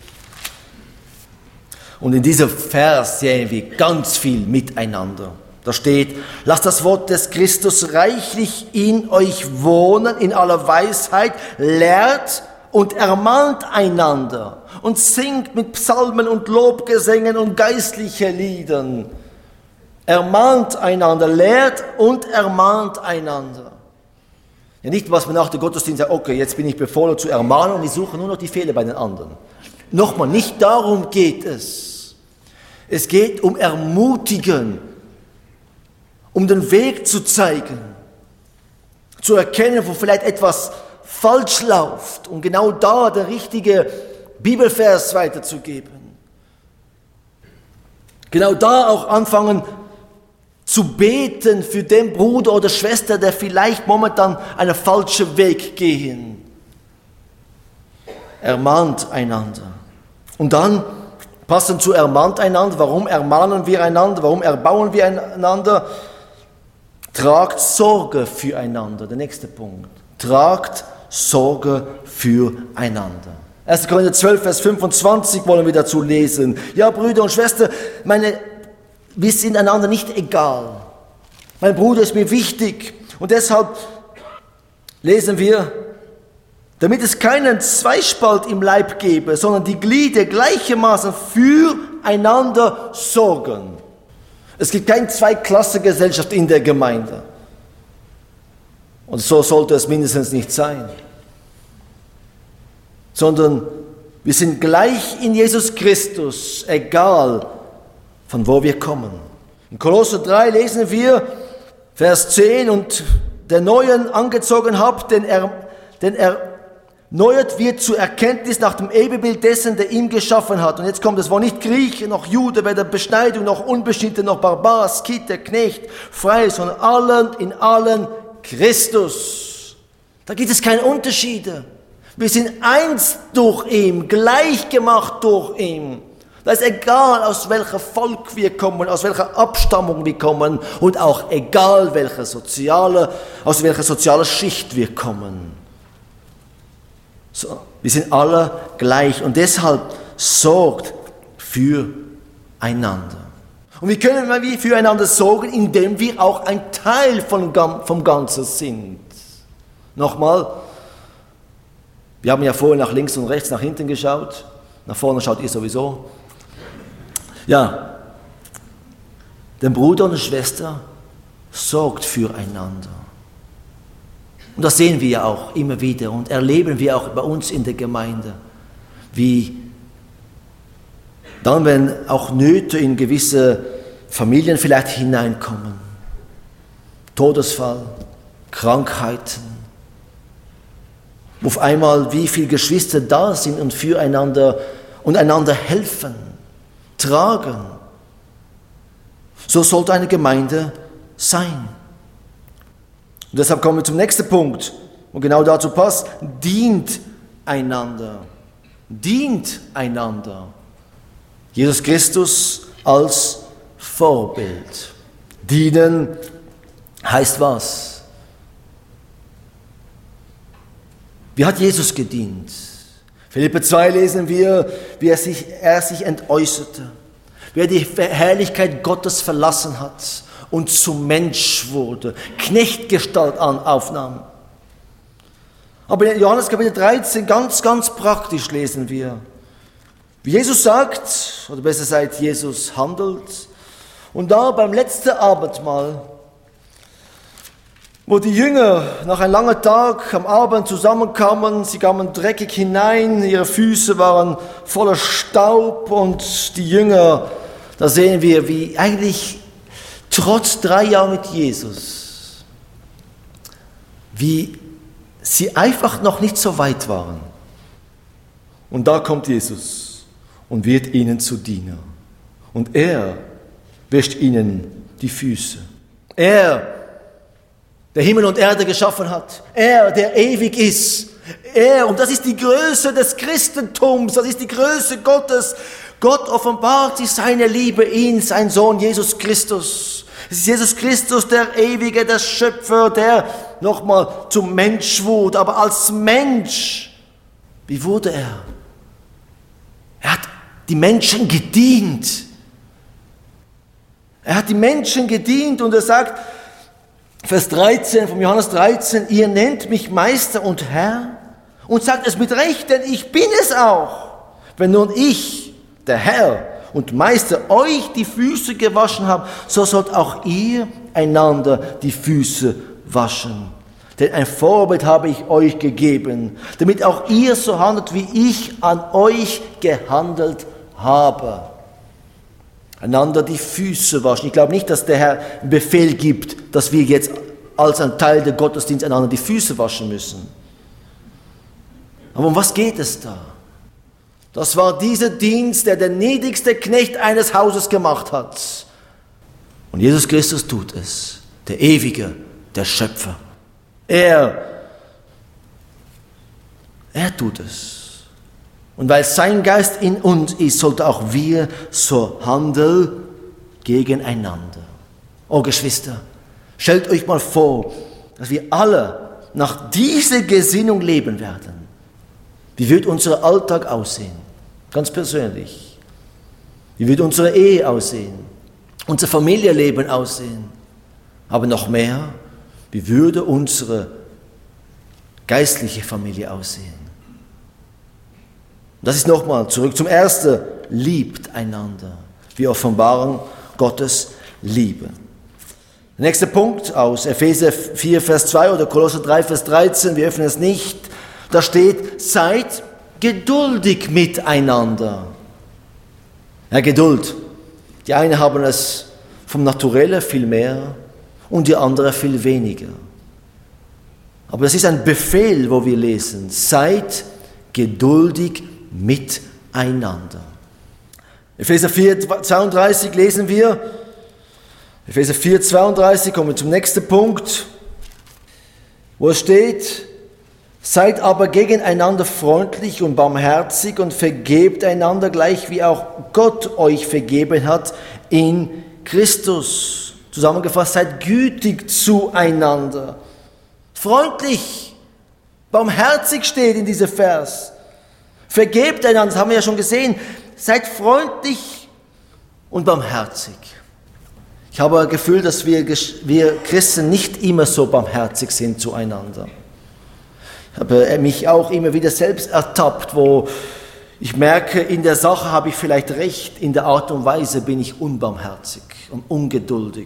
und in diesem Vers sehen wir ganz viel miteinander. Da steht, lasst das Wort des Christus reichlich in euch wohnen, in aller Weisheit, lehrt und ermahnt einander und singt mit Psalmen und Lobgesängen und geistlichen Liedern. Ermahnt einander, lehrt und ermahnt einander. Ja, nicht, was man nach dem Gottesdienst sagt, okay, jetzt bin ich befohlen zu ermahnen und ich suche nur noch die Fehler bei den anderen. Nochmal, nicht darum geht es. Es geht um Ermutigen, um den Weg zu zeigen, zu erkennen, wo vielleicht etwas falsch läuft und genau da der richtige Bibelvers weiterzugeben. Genau da auch anfangen zu beten für den Bruder oder Schwester, der vielleicht momentan einen falschen Weg gehen. Ermahnt einander. Und dann, passend zu ermahnt einander, warum ermahnen wir einander, warum erbauen wir einander? Tragt Sorge füreinander. Der nächste Punkt. Tragt Sorge füreinander. erster Korinther zwölf, Vers fünfundzwanzig wollen wir dazu lesen. Ja, Brüder und Schwestern, meine, wir sind einander nicht egal. Mein Bruder ist mir wichtig. Und deshalb lesen wir, damit es keinen Zweispalt im Leib gebe, sondern die Glieder gleichermaßen füreinander sorgen. Es gibt keine Zweiklassengesellschaft in der Gemeinde. Und so sollte es mindestens nicht sein. Sondern wir sind gleich in Jesus Christus, egal von wo wir kommen. In Kolosser drei lesen wir, Vers zehn, und der Neuen angezogen habt, denn er, denn er erneuert wird zur Erkenntnis nach dem Ebenbild dessen, der ihn geschaffen hat. Und jetzt kommt es, wo nicht Grieche, noch Jude, weder Beschneidung, noch Unbeschnittene, noch Barbar, Skite, Knecht, Frei, sondern allen, in allen Christus. Da gibt es keine Unterschiede. Wir sind eins durch ihn, gleich gemacht durch ihn. Da ist egal, aus welchem Volk wir kommen, aus welcher Abstammung wir kommen und auch egal, welche soziale, aus welcher sozialen Schicht wir kommen. So, wir sind alle gleich und deshalb sorgt füreinander. Und wie können wir füreinander sorgen, indem wir auch ein Teil von, vom Ganzen sind? Nochmal, wir haben ja vorher nach links und rechts, nach hinten geschaut. Nach vorne schaut ihr sowieso. Ja, der Bruder und die Schwester sorgt füreinander. Und das sehen wir ja auch immer wieder und erleben wir auch bei uns in der Gemeinde, wie dann, wenn auch Nöte in gewisse Familien vielleicht hineinkommen, Todesfall, Krankheiten, auf einmal wie viele Geschwister da sind und füreinander und einander helfen, tragen. So sollte eine Gemeinde sein. Und deshalb kommen wir zum nächsten Punkt, und genau dazu passt, dient einander. Dient einander. Jesus Christus als Vorbild. Dienen heißt was? Wie hat Jesus gedient? Philipper zwei lesen wir, wie er sich, er sich entäußerte, wie er die Herrlichkeit Gottes verlassen hat und zum Mensch wurde, Knechtgestalt aufnahm. Aber in Johannes Kapitel dreizehn, ganz, ganz praktisch lesen wir, wie Jesus sagt, oder besser gesagt, Jesus handelt. Und da beim letzten Abendmahl Wo die Jünger nach einem langen Tag am Abend zusammenkamen, sie kamen dreckig hinein, ihre Füße waren voller Staub und die Jünger, da sehen wir, wie eigentlich trotz drei Jahren mit Jesus, wie sie einfach noch nicht so weit waren. Und da kommt Jesus und wird ihnen zu Diener. Und er wäscht ihnen die Füße. Er, der Himmel und Erde geschaffen hat. Er, der ewig ist. Er, und das ist die Größe des Christentums, das ist die Größe Gottes. Gott offenbart sich seine Liebe in sein Sohn Jesus Christus. Es ist Jesus Christus, der Ewige, der Schöpfer, der nochmal zum Mensch wurde. Aber als Mensch, wie wurde er? Er hat die Menschen gedient. Er hat die Menschen gedient und er sagt, Vers dreizehn, vom Johannes dreizehn, ihr nennt mich Meister und Herr und sagt es mit Recht, denn ich bin es auch. Wenn nun ich, der Herr und Meister, euch die Füße gewaschen habe, so sollt auch ihr einander die Füße waschen. Denn ein Vorbild habe ich euch gegeben, damit auch ihr so handelt, wie ich an euch gehandelt habe. Einander die Füße waschen. Ich glaube nicht, dass der Herr einen Befehl gibt, dass wir jetzt als ein Teil der Gottesdienst einander die Füße waschen müssen. Aber um was geht es da? Das war dieser Dienst, der der niedrigste Knecht eines Hauses gemacht hat. Und Jesus Christus tut es, der Ewige, der Schöpfer. Er, er tut es. Und weil sein Geist in uns ist, sollte auch wir so handeln gegeneinander. Oh Geschwister, stellt euch mal vor, dass wir alle nach dieser Gesinnung leben werden. Wie wird unser Alltag aussehen? Ganz persönlich. Wie wird unsere Ehe aussehen? Unser Familienleben aussehen? Aber noch mehr, wie würde unsere geistliche Familie aussehen? Das ist nochmal zurück zum Ersten, liebt einander. Wir offenbaren Gottes Liebe. Der nächste Punkt aus Epheser vier, Vers zwei oder Kolosser drei, Vers dreizehn, wir öffnen es nicht, da steht, seid geduldig miteinander. Ja, Geduld. Die einen haben es vom Naturellen viel mehr und die anderen viel weniger. Aber es ist ein Befehl, wo wir lesen, seid geduldig miteinander. Epheser vier, zweiunddreißig lesen wir, Epheser vier, zweiunddreißig, kommen wir zum nächsten Punkt, wo es steht, seid aber gegeneinander freundlich und barmherzig und vergebt einander gleich, wie auch Gott euch vergeben hat in Christus. Zusammengefasst, seid gütig zueinander. Freundlich, barmherzig steht in diesem Vers. Vergebt einander, das haben wir ja schon gesehen. Seid freundlich und barmherzig. Ich habe ein Gefühl, dass wir, wir Christen nicht immer so barmherzig sind zueinander. Ich habe mich auch immer wieder selbst ertappt, wo ich merke, in der Sache habe ich vielleicht recht, in der Art und Weise bin ich unbarmherzig und ungeduldig.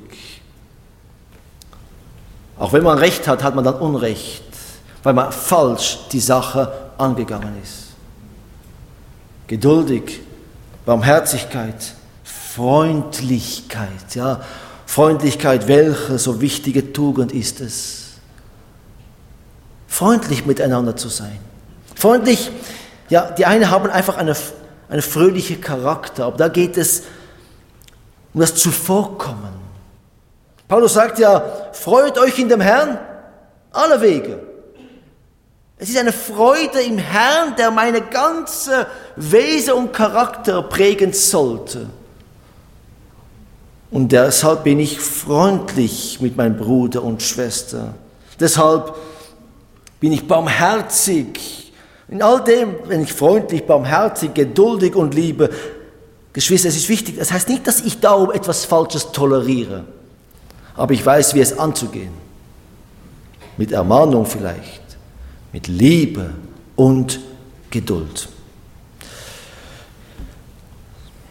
Auch wenn man Recht hat, hat man dann Unrecht, weil man falsch die Sache angegangen ist. Geduldig, Barmherzigkeit, Freundlichkeit, ja, Freundlichkeit, welche so wichtige Tugend ist es. Freundlich miteinander zu sein. Freundlich, ja, die einen haben einfach eine, eine fröhliche Charakter, aber da geht es um das Zuvorkommen. Paulus sagt ja, freut euch in dem Herrn alle Wege. Es ist eine Freude im Herrn, der meine ganze Wesen und Charakter prägen sollte. Und deshalb bin ich freundlich mit meinem Bruder und Schwester. Deshalb bin ich barmherzig. In all dem bin ich freundlich, barmherzig, geduldig und liebe. Geschwister, es ist wichtig, das heißt nicht, dass ich darum etwas Falsches toleriere. Aber ich weiß, wie es anzugehen. Mit Ermahnung vielleicht, mit Liebe und Geduld.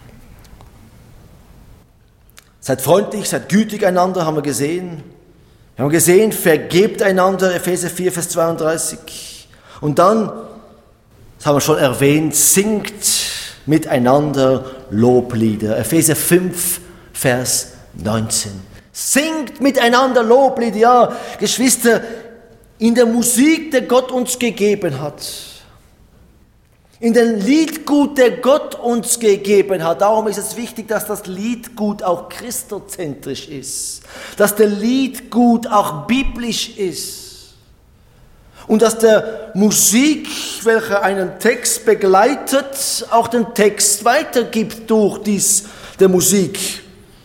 Seid freundlich, seid gütig einander, haben wir gesehen. Wir haben gesehen, vergebt einander, Epheser vier, Vers zweiunddreißig. Und dann, das haben wir schon erwähnt, singt miteinander Loblieder. Epheser fünf, Vers neunzehn. Singt miteinander Loblieder, ja, Geschwister, in der Musik, die Gott uns gegeben hat. In dem Liedgut, der Gott uns gegeben hat. Darum ist es wichtig, dass das Liedgut auch christozentrisch ist. Dass der Liedgut auch biblisch ist. Und dass der Musik, welche einen Text begleitet, auch den Text weitergibt durch dies der Musik.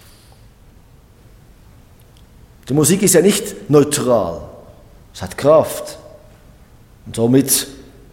Die Musik ist ja nicht neutral. Es hat Kraft. Und somit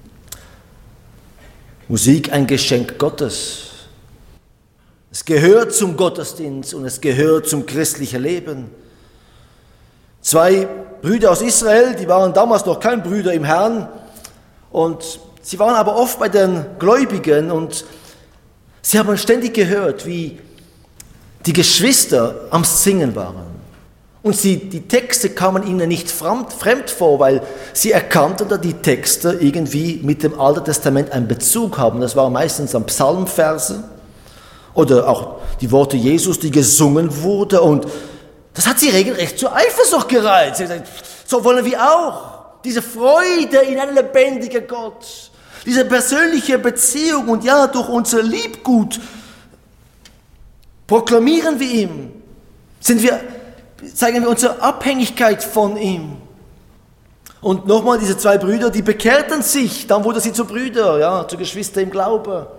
Musik ein Geschenk Gottes. Es gehört zum Gottesdienst und es gehört zum christlichen Leben. Zwei Brüder aus Israel, die waren damals noch kein Brüder im Herrn und sie waren aber oft bei den Gläubigen und sie haben ständig gehört, wie die Geschwister am Singen waren. Und sie, die Texte kamen ihnen nicht fremd, fremd vor, weil sie erkannten, dass die Texte irgendwie mit dem Alten Testament einen Bezug haben. Das waren meistens dann Psalmverse oder auch die Worte Jesus, die gesungen wurden. Und das hat sie regelrecht zur Eifersucht gereizt. Sie hat gesagt, so wollen wir auch. Diese Freude in einen lebendigen Gott, diese persönliche Beziehung und ja, durch unser Liebgut proklamieren wir ihm. Sind wir... zeigen wir unsere Abhängigkeit von ihm. Und nochmal, diese zwei Brüder, die bekehrten sich, dann wurden sie zu Brüder, ja, zu Geschwistern im Glauben.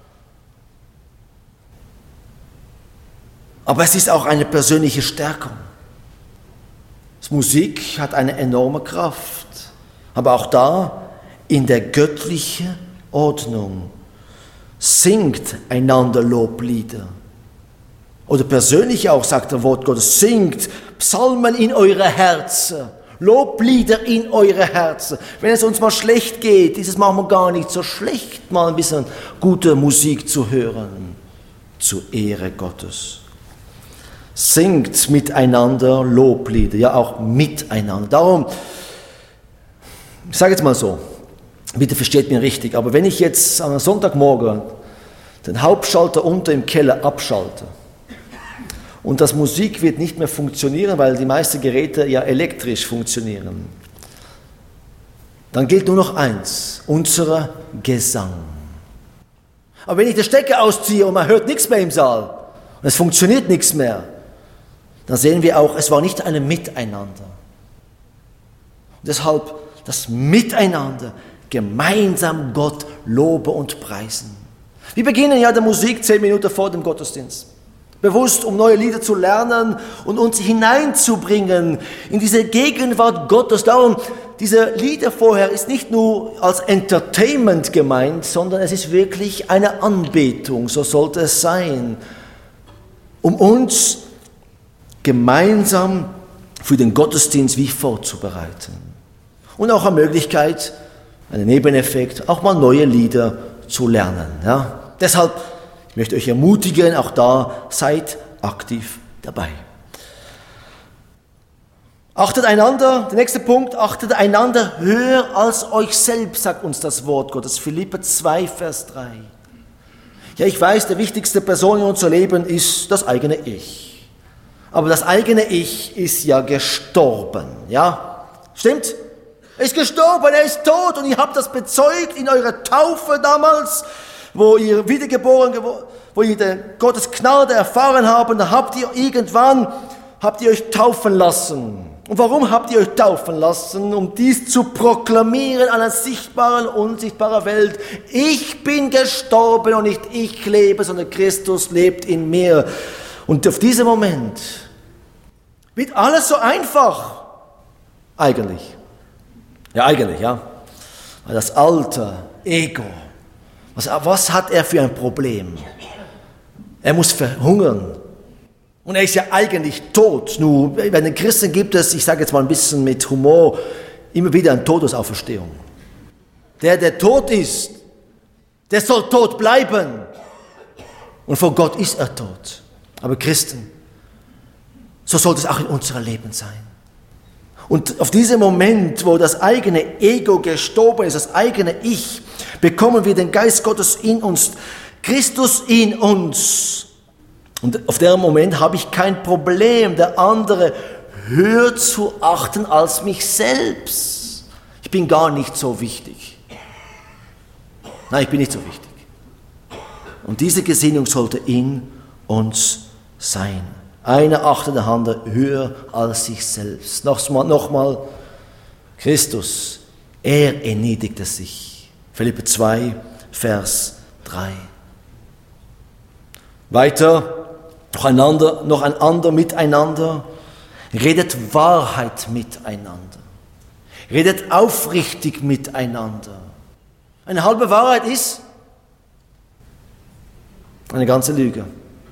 Aber es ist auch eine persönliche Stärkung. Die Musik hat eine enorme Kraft, aber auch da in der göttlichen Ordnung. Singt einander Loblieder. Oder persönlich auch, sagt der Wort Gottes, singt Psalmen in eure Herzen, Loblieder in eure Herzen. Wenn es uns mal schlecht geht, ist es manchmal gar nicht so schlecht, mal ein bisschen gute Musik zu hören, zur Ehre Gottes. Singt miteinander Loblieder, ja auch miteinander. Darum, ich sage jetzt mal so, bitte versteht mich richtig, aber wenn ich jetzt am Sonntagmorgen den Hauptschalter unter im Keller abschalte, und das Musik wird nicht mehr funktionieren, weil die meisten Geräte ja elektrisch funktionieren. Dann gilt nur noch eins, unser Gesang. Aber wenn ich den Stecker ausziehe und man hört nichts mehr im Saal und es funktioniert nichts mehr, dann sehen wir auch, es war nicht ein Miteinander. Und deshalb das Miteinander, gemeinsam Gott loben und preisen. Wir beginnen ja der Musik zehn Minuten vor dem Gottesdienst. Bewusst, um neue Lieder zu lernen und uns hineinzubringen in diese Gegenwart Gottes. Darum, diese Lieder vorher ist nicht nur als Entertainment gemeint, sondern es ist wirklich eine Anbetung, so sollte es sein, um uns gemeinsam für den Gottesdienst wie vorzubereiten. Und auch eine Möglichkeit, einen Nebeneffekt, auch mal neue Lieder zu lernen. Ja? Deshalb, ich möchte euch ermutigen, auch da seid aktiv dabei. Achtet einander, der nächste Punkt, achtet einander höher als euch selbst, sagt uns das Wort Gottes. Philipper zwei, Vers drei. Ja, ich weiß, die wichtigste Person in unserem Leben ist das eigene Ich. Aber das eigene Ich ist ja gestorben, ja? Stimmt? Er ist gestorben, er ist tot und ihr habt das bezeugt in eurer Taufe damals, wo ihr wiedergeboren, wo ihr den Gottes Gnade erfahren habt, da habt ihr irgendwann, habt ihr euch taufen lassen. Und warum habt ihr euch taufen lassen? Um dies zu proklamieren an einer sichtbaren, unsichtbaren Welt. Ich bin gestorben und nicht ich lebe, sondern Christus lebt in mir. Und auf diesen Moment wird alles so einfach. Eigentlich. Ja, eigentlich, ja. Weil das alte Ego, was, was hat er für ein Problem? Er muss verhungern. Und er ist ja eigentlich tot. Nur bei den Christen gibt es, ich sage jetzt mal ein bisschen mit Humor, immer wieder eine Todesauferstehung. Der, der tot ist, der soll tot bleiben. Und vor Gott ist er tot. Aber Christen, so sollte es auch in unserem Leben sein. Und auf diesen Moment, wo das eigene Ego gestorben ist, das eigene Ich, bekommen wir den Geist Gottes in uns, Christus in uns. Und auf den Moment habe ich kein Problem, der andere höher zu achten als mich selbst. Ich bin gar nicht so wichtig. Nein, ich bin nicht so wichtig. Und diese Gesinnung sollte in uns sein. Einer achtet den anderen höher als sich selbst. Nochmal, nochmal, Christus, er erniedrigte sich. Philipper zwei, Vers drei. Weiter, noch einander, noch ein anderer miteinander. Redet Wahrheit miteinander. Redet aufrichtig miteinander. Eine halbe Wahrheit ist eine ganze Lüge.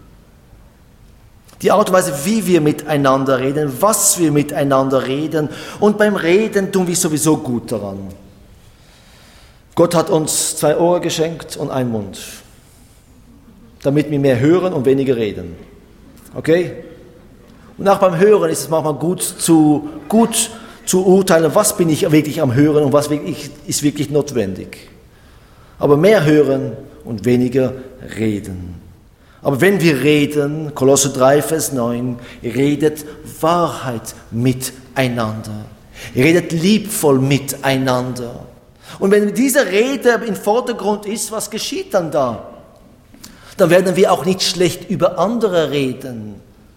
Die Art und Weise, wie wir miteinander reden, was wir miteinander reden. Und beim Reden tun wir sowieso gut daran. Gott hat uns zwei Ohren geschenkt und einen Mund, damit wir mehr hören und weniger reden. Okay? Und auch beim Hören ist es manchmal gut zu, gut zu urteilen, was bin ich wirklich am Hören und was wirklich, ist wirklich notwendig. Aber mehr hören und weniger reden. Aber wenn wir reden, Kolosser drei, Vers neun, redet Wahrheit miteinander. Redet liebvoll miteinander. Und wenn diese Rede im Vordergrund ist, was geschieht dann da? Dann werden wir auch nicht schlecht über andere reden.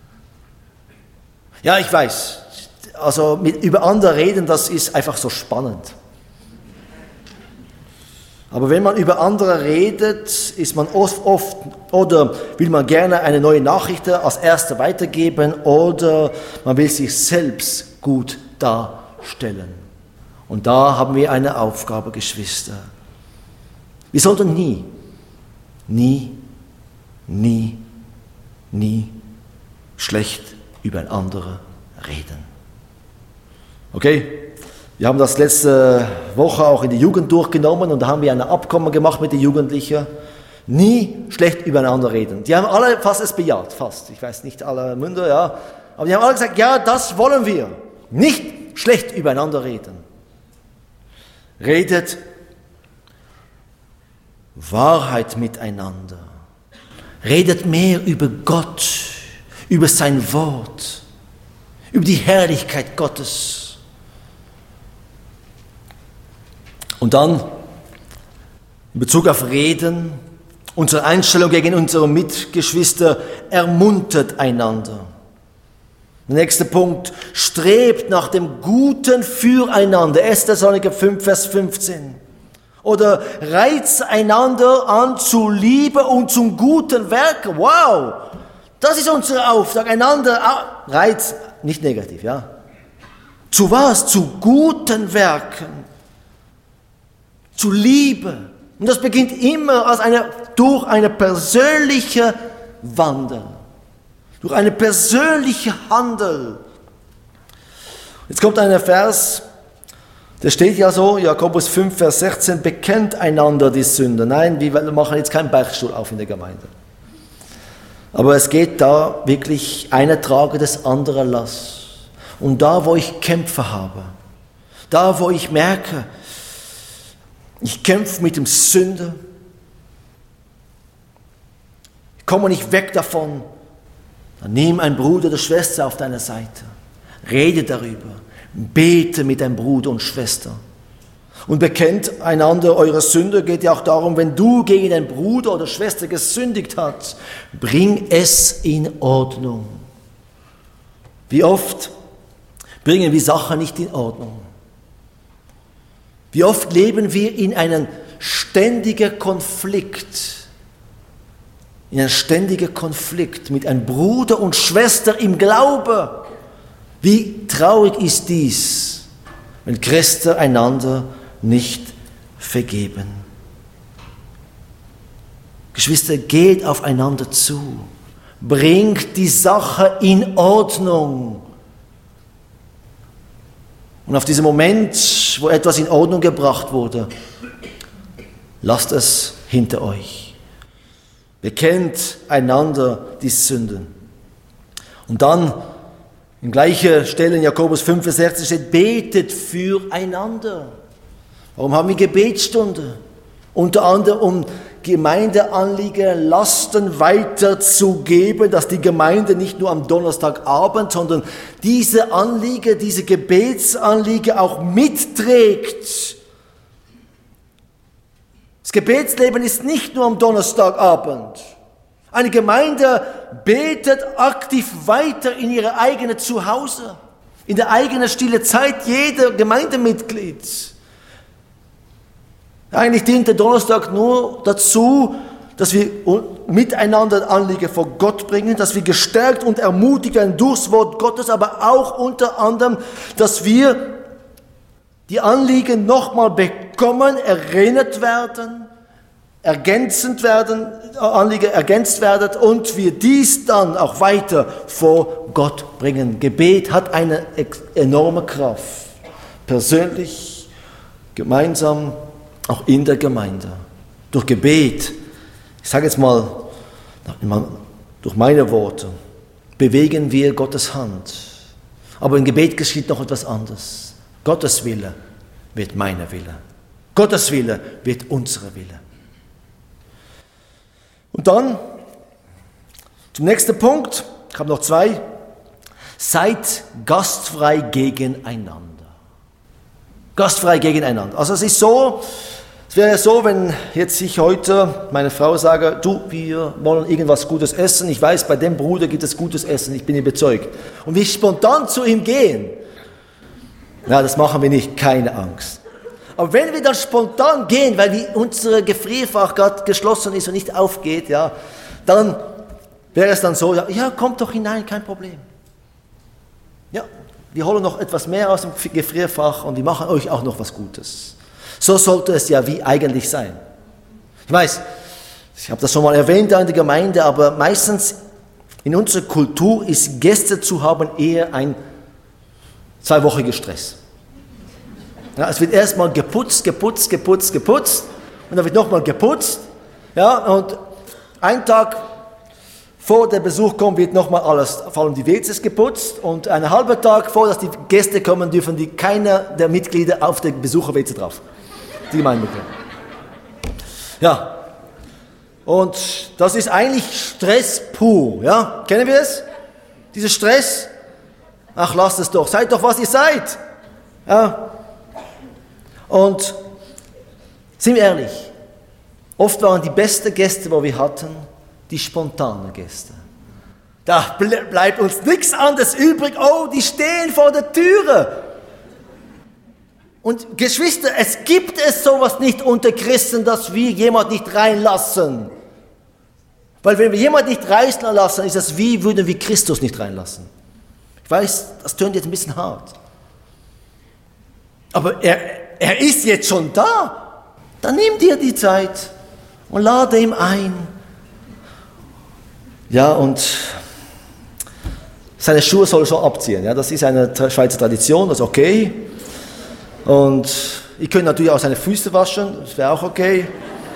Ja, ich weiß, also mit, über andere reden, das ist einfach so spannend. Aber wenn man über andere redet, ist man oft, oft oder will man gerne eine neue Nachricht als Erster weitergeben oder man will sich selbst gut darstellen. Und da haben wir eine Aufgabe, Geschwister. Wir sollten nie, nie, nie, nie schlecht über ein anderer reden. Okay? Wir haben das letzte Woche auch in die Jugend durchgenommen und da haben wir ein Abkommen gemacht mit den Jugendlichen. Nie schlecht übereinander reden. Die haben alle fast es bejaht, fast. Ich weiß nicht alle Münder, ja. Aber die haben alle gesagt, ja, das wollen wir. Nicht schlecht übereinander reden. Redet Wahrheit miteinander. Redet mehr über Gott, über sein Wort, über die Herrlichkeit Gottes. Und dann, in Bezug auf Reden, unsere Einstellung gegen unsere Mitgeschwister ermuntert einander. Der nächste Punkt, strebt nach dem Guten füreinander. erster Thessalonicher fünf, Vers fünfzehn. Oder reizt einander an zu Liebe und zum guten Werk. Wow, das ist unser Auftrag, einander reizt, nicht negativ, ja. Zu was? Zu guten Werken. Zu Liebe. Und das beginnt immer als eine, durch eine persönliche Wandel. Durch eine persönliche Handel. Jetzt kommt ein Vers, der steht ja so, Jakobus fünf, Vers sechzehn, bekennt einander die Sünde. Nein, wir machen jetzt keinen Beichtstuhl auf in der Gemeinde. Aber es geht da wirklich, einer trage des anderen Last. Und da, wo ich Kämpfe habe, da, wo ich merke, ich kämpfe mit dem Sünder, ich komme nicht weg davon, dann nimm einen Bruder oder Schwester auf deine Seite, rede darüber, bete mit deinem Bruder und Schwester und bekennt einander eure Sünde. Geht ja auch darum, wenn du gegen deinen Bruder oder Schwester gesündigt hast, bring es in Ordnung. Wie oft bringen wir Sachen nicht in Ordnung? Wie oft leben wir in einem ständigen Konflikt, in einem ständigen Konflikt mit einem Bruder und Schwester im Glaube. Wie traurig ist dies, wenn Christen einander nicht vergeben. Geschwister, geht aufeinander zu, bringt die Sache in Ordnung. Und auf diesen Moment, wo etwas in Ordnung gebracht wurde, lasst es hinter euch. Bekennt einander die Sünden. Und dann In gleicher Stelle in Jakobus fünf, Vers sechzehn steht, betet füreinander. Warum haben wir Gebetsstunde? Unter anderem, um Gemeindeanliegen, Lasten weiterzugeben, dass die Gemeinde nicht nur am Donnerstagabend, sondern diese Anliegen, diese Gebetsanliegen auch mitträgt. Das Gebetsleben ist nicht nur am Donnerstagabend. Eine Gemeinde betet aktiv weiter in ihre eigene Zuhause, in der eigenen stille Zeit, jeder Gemeindemitglied. Eigentlich dient der Donnerstag nur dazu, dass wir miteinander Anliegen vor Gott bringen, dass wir gestärkt und ermutigt werden durchs Wort Gottes, aber auch unter anderem, dass wir die Anliegen nochmal bekommen, erinnert werden, ergänzend werden, Anliegen ergänzt werden und wir dies dann auch weiter vor Gott bringen. Gebet hat eine enorme Kraft, persönlich, gemeinsam, auch in der Gemeinde. Durch Gebet, ich sage jetzt mal, durch meine Worte, bewegen wir Gottes Hand. Aber im Gebet geschieht noch etwas anderes. Gottes Wille wird meine Wille. Gottes Wille wird unsere Wille. Und dann, zum nächsten Punkt, ich habe noch zwei, seid gastfrei gegeneinander. Gastfrei gegeneinander. Also es ist so, es wäre so, wenn jetzt ich heute meine Frau sage, du, wir wollen irgendwas Gutes essen, ich weiß, bei dem Bruder gibt es gutes Essen, ich bin überzeugt. Und wir spontan zu ihm gehen, na, das machen wir nicht, keine Angst. Aber wenn wir dann spontan gehen, weil wir, unsere Gefrierfach gerade geschlossen ist und nicht aufgeht, ja, dann wäre es dann so, ja, ja, kommt doch hinein, kein Problem. Ja, wir holen noch etwas mehr aus dem Gefrierfach und wir machen euch auch noch was Gutes. So sollte es ja wie eigentlich sein. Ich weiß, ich habe das schon mal erwähnt in der Gemeinde, aber meistens in unserer Kultur ist Gäste zu haben eher ein zweiwöchiger Stress. Ja, es wird erstmal geputzt, geputzt, geputzt, geputzt und dann wird nochmal geputzt. Ja, und ein Tag vor der Besuch kommt, wird nochmal alles, vor allem die W Cs geputzt und einen halben Tag vor, dass die Gäste kommen, dürfen die keiner der Mitglieder auf der Besucher-W C drauf. Die Gemeindemitglieder. Ja, und das ist eigentlich Stress pur. Ja, kennen wir es? Dieser Stress? Ach, lasst es doch, seid doch, was ihr seid. Ja. Und sind wir ehrlich, oft waren die besten Gäste, die wir hatten, die spontanen Gäste. Da bleibt uns nichts anderes übrig. Oh, die stehen vor der Türe. Und Geschwister, es gibt es sowas nicht unter Christen, dass wir jemand nicht reinlassen. Weil wenn wir jemand nicht reinlassen, ist es wie, würden wir Christus nicht reinlassen. Ich weiß, das tönt jetzt ein bisschen hart. Aber er, er ist jetzt schon da. Dann nimm dir die Zeit und lade ihn ein. Ja, und seine Schuhe soll er schon abziehen. Ja, das ist eine Schweizer Tradition, das ist okay. Und ich könnte natürlich auch seine Füße waschen, das wäre auch okay.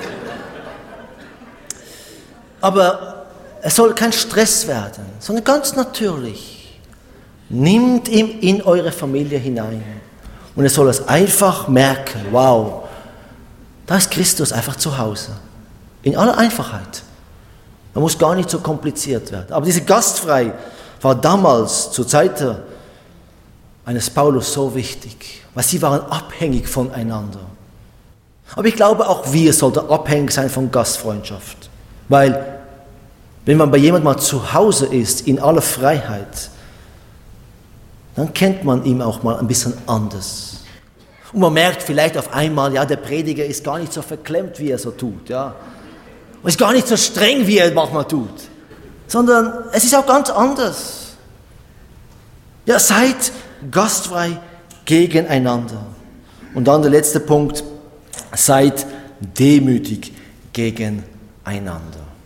Aber es soll kein Stress werden, sondern ganz natürlich. Nimmt ihn in eure Familie hinein. Und er soll es einfach merken, wow, da ist Christus einfach zu Hause. In aller Einfachheit. Man muss gar nicht so kompliziert werden. Aber diese Gastfrei war damals zur Zeit eines Paulus so wichtig, weil sie waren abhängig voneinander. Aber ich glaube, auch wir sollten abhängig sein von Gastfreundschaft. Weil, wenn man bei jemandem mal zu Hause ist, in aller Freiheit, dann kennt man ihn auch mal ein bisschen anders. Und man merkt vielleicht auf einmal, ja, der Prediger ist gar nicht so verklemmt, wie er so tut, ja. Und ist gar nicht so streng, wie er manchmal tut. Sondern es ist auch ganz anders. Ja, seid gastfrei gegeneinander. Und dann der letzte Punkt, seid demütig gegeneinander.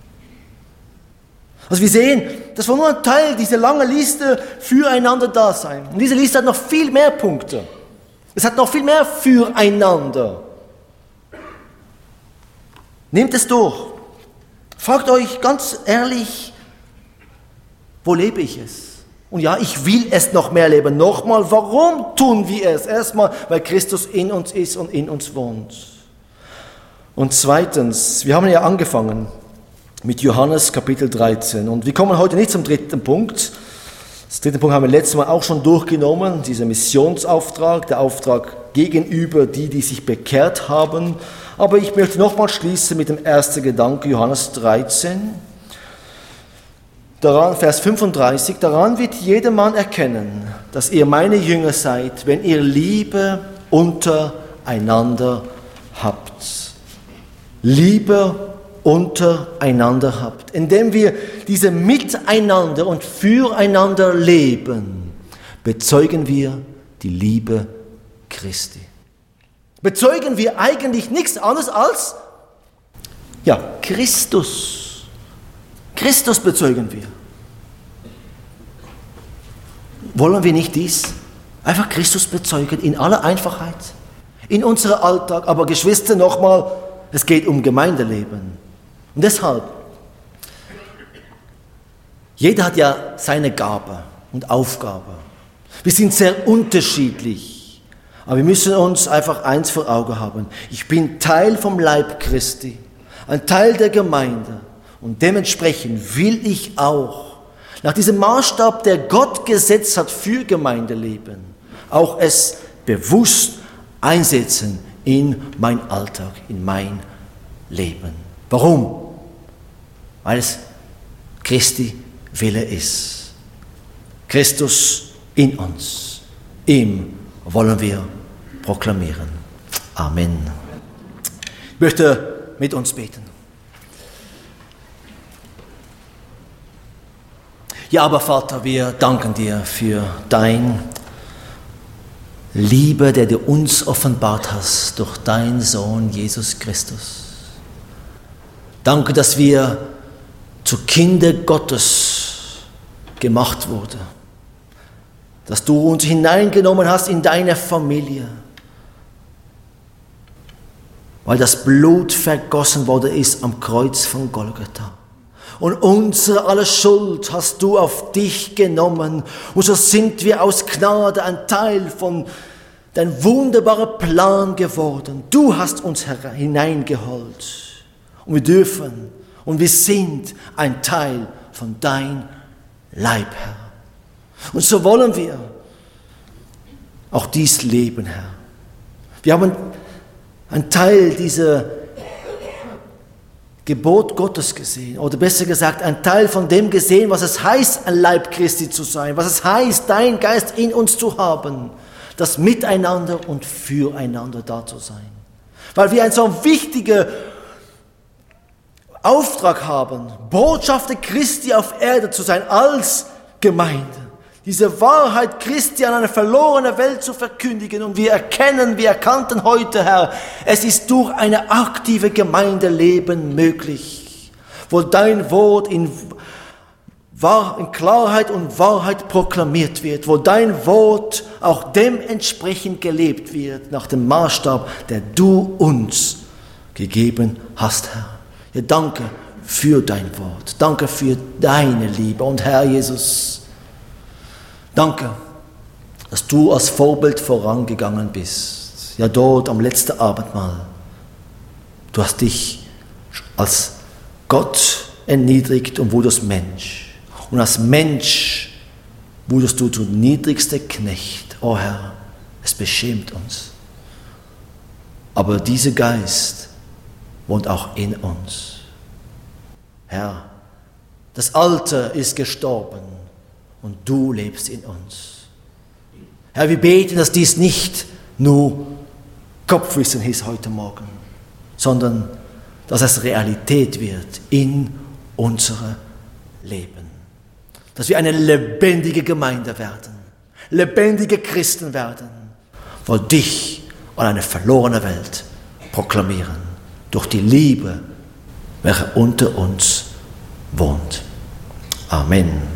Also wir sehen, das war nur ein Teil dieser langen Liste füreinander da sein. Und diese Liste hat noch viel mehr Punkte. Es hat noch viel mehr füreinander. Nehmt es durch. Fragt euch ganz ehrlich, wo lebe ich es? Und ja, ich will es noch mehr leben. Nochmal, warum tun wir es? Erstmal, weil Christus in uns ist und in uns wohnt. Und zweitens, wir haben ja angefangen mit Johannes Kapitel dreizehn. Und wir kommen heute nicht zum dritten Punkt. Das dritte Punkt haben wir letztes Mal auch schon durchgenommen, dieser Missionsauftrag, der Auftrag gegenüber die, die sich bekehrt haben. Aber ich möchte nochmal schließen mit dem ersten Gedanke, Johannes dreizehn. Daran, Vers fünfunddreißig, daran wird jedermann erkennen, dass ihr meine Jünger seid, wenn ihr Liebe untereinander habt. Liebe untereinander habt. Indem wir diese Miteinander und Füreinander leben, bezeugen wir die Liebe Christi. Bezeugen wir eigentlich nichts anderes als, ja, Christus. Christus bezeugen wir. Wollen wir nicht dies? Einfach Christus bezeugen in aller Einfachheit, in unserem Alltag. Aber Geschwister, nochmal, es geht um Gemeindeleben. Und deshalb, jeder hat ja seine Gabe und Aufgabe. Wir sind sehr unterschiedlich, aber wir müssen uns einfach eins vor Augen haben. Ich bin Teil vom Leib Christi, ein Teil der Gemeinde und dementsprechend will ich auch nach diesem Maßstab, der Gott gesetzt hat für Gemeindeleben, auch es bewusst einsetzen in mein Alltag, in mein Leben. Warum? Weil es Christi Wille ist. Christus in uns. Ihm wollen wir proklamieren. Amen. Ich möchte mit uns beten. Ja, aber Vater, wir danken dir für dein Liebe, der du uns offenbart hast durch deinen Sohn Jesus Christus. Danke, dass wir zu Kinder Gottes gemacht wurden. Dass du uns hineingenommen hast in deine Familie. Weil das Blut vergossen worden ist am Kreuz von Golgatha. Und unsere aller Schuld hast du auf dich genommen. Und so sind wir aus Gnade ein Teil von deinem wunderbaren Plan geworden. Du hast uns hineingeholt. Und wir dürfen und wir sind ein Teil von dein Leib, Herr. Und so wollen wir auch dies leben, Herr. Wir haben einen Teil dieser Gebot Gottes gesehen, oder besser gesagt, einen Teil von dem gesehen, was es heißt, ein Leib Christi zu sein, was es heißt, dein Geist in uns zu haben, das Miteinander und Füreinander da zu sein. Weil wir ein so wichtiger Auftrag haben, Botschafter Christi auf Erde zu sein als Gemeinde. Diese Wahrheit Christi an eine verlorene Welt zu verkündigen. Und wir erkennen, wir erkannten heute, Herr, es ist durch eine aktive Gemeindeleben möglich, wo dein Wort in, Wahr, in Klarheit und Wahrheit proklamiert wird, wo dein Wort auch dementsprechend gelebt wird, nach dem Maßstab, der du uns gegeben hast, Herr. Ja, danke für dein Wort. Danke für deine Liebe. Und Herr Jesus, danke, dass du als Vorbild vorangegangen bist. Ja, dort am letzten Abendmahl. Du hast dich als Gott erniedrigt und wurdest Mensch. Und als Mensch wurdest du zum niedrigsten Knecht. Oh Herr, es beschämt uns. Aber dieser Geist wohnt auch in uns. Herr, das Alte ist gestorben und du lebst in uns. Herr, wir beten, dass dies nicht nur Kopfwissen ist heute Morgen, sondern dass es Realität wird in unserem Leben. Dass wir eine lebendige Gemeinde werden, lebendige Christen werden, wo dich an eine verlorene Welt proklamieren. Durch die Liebe, welche unter uns wohnt. Amen.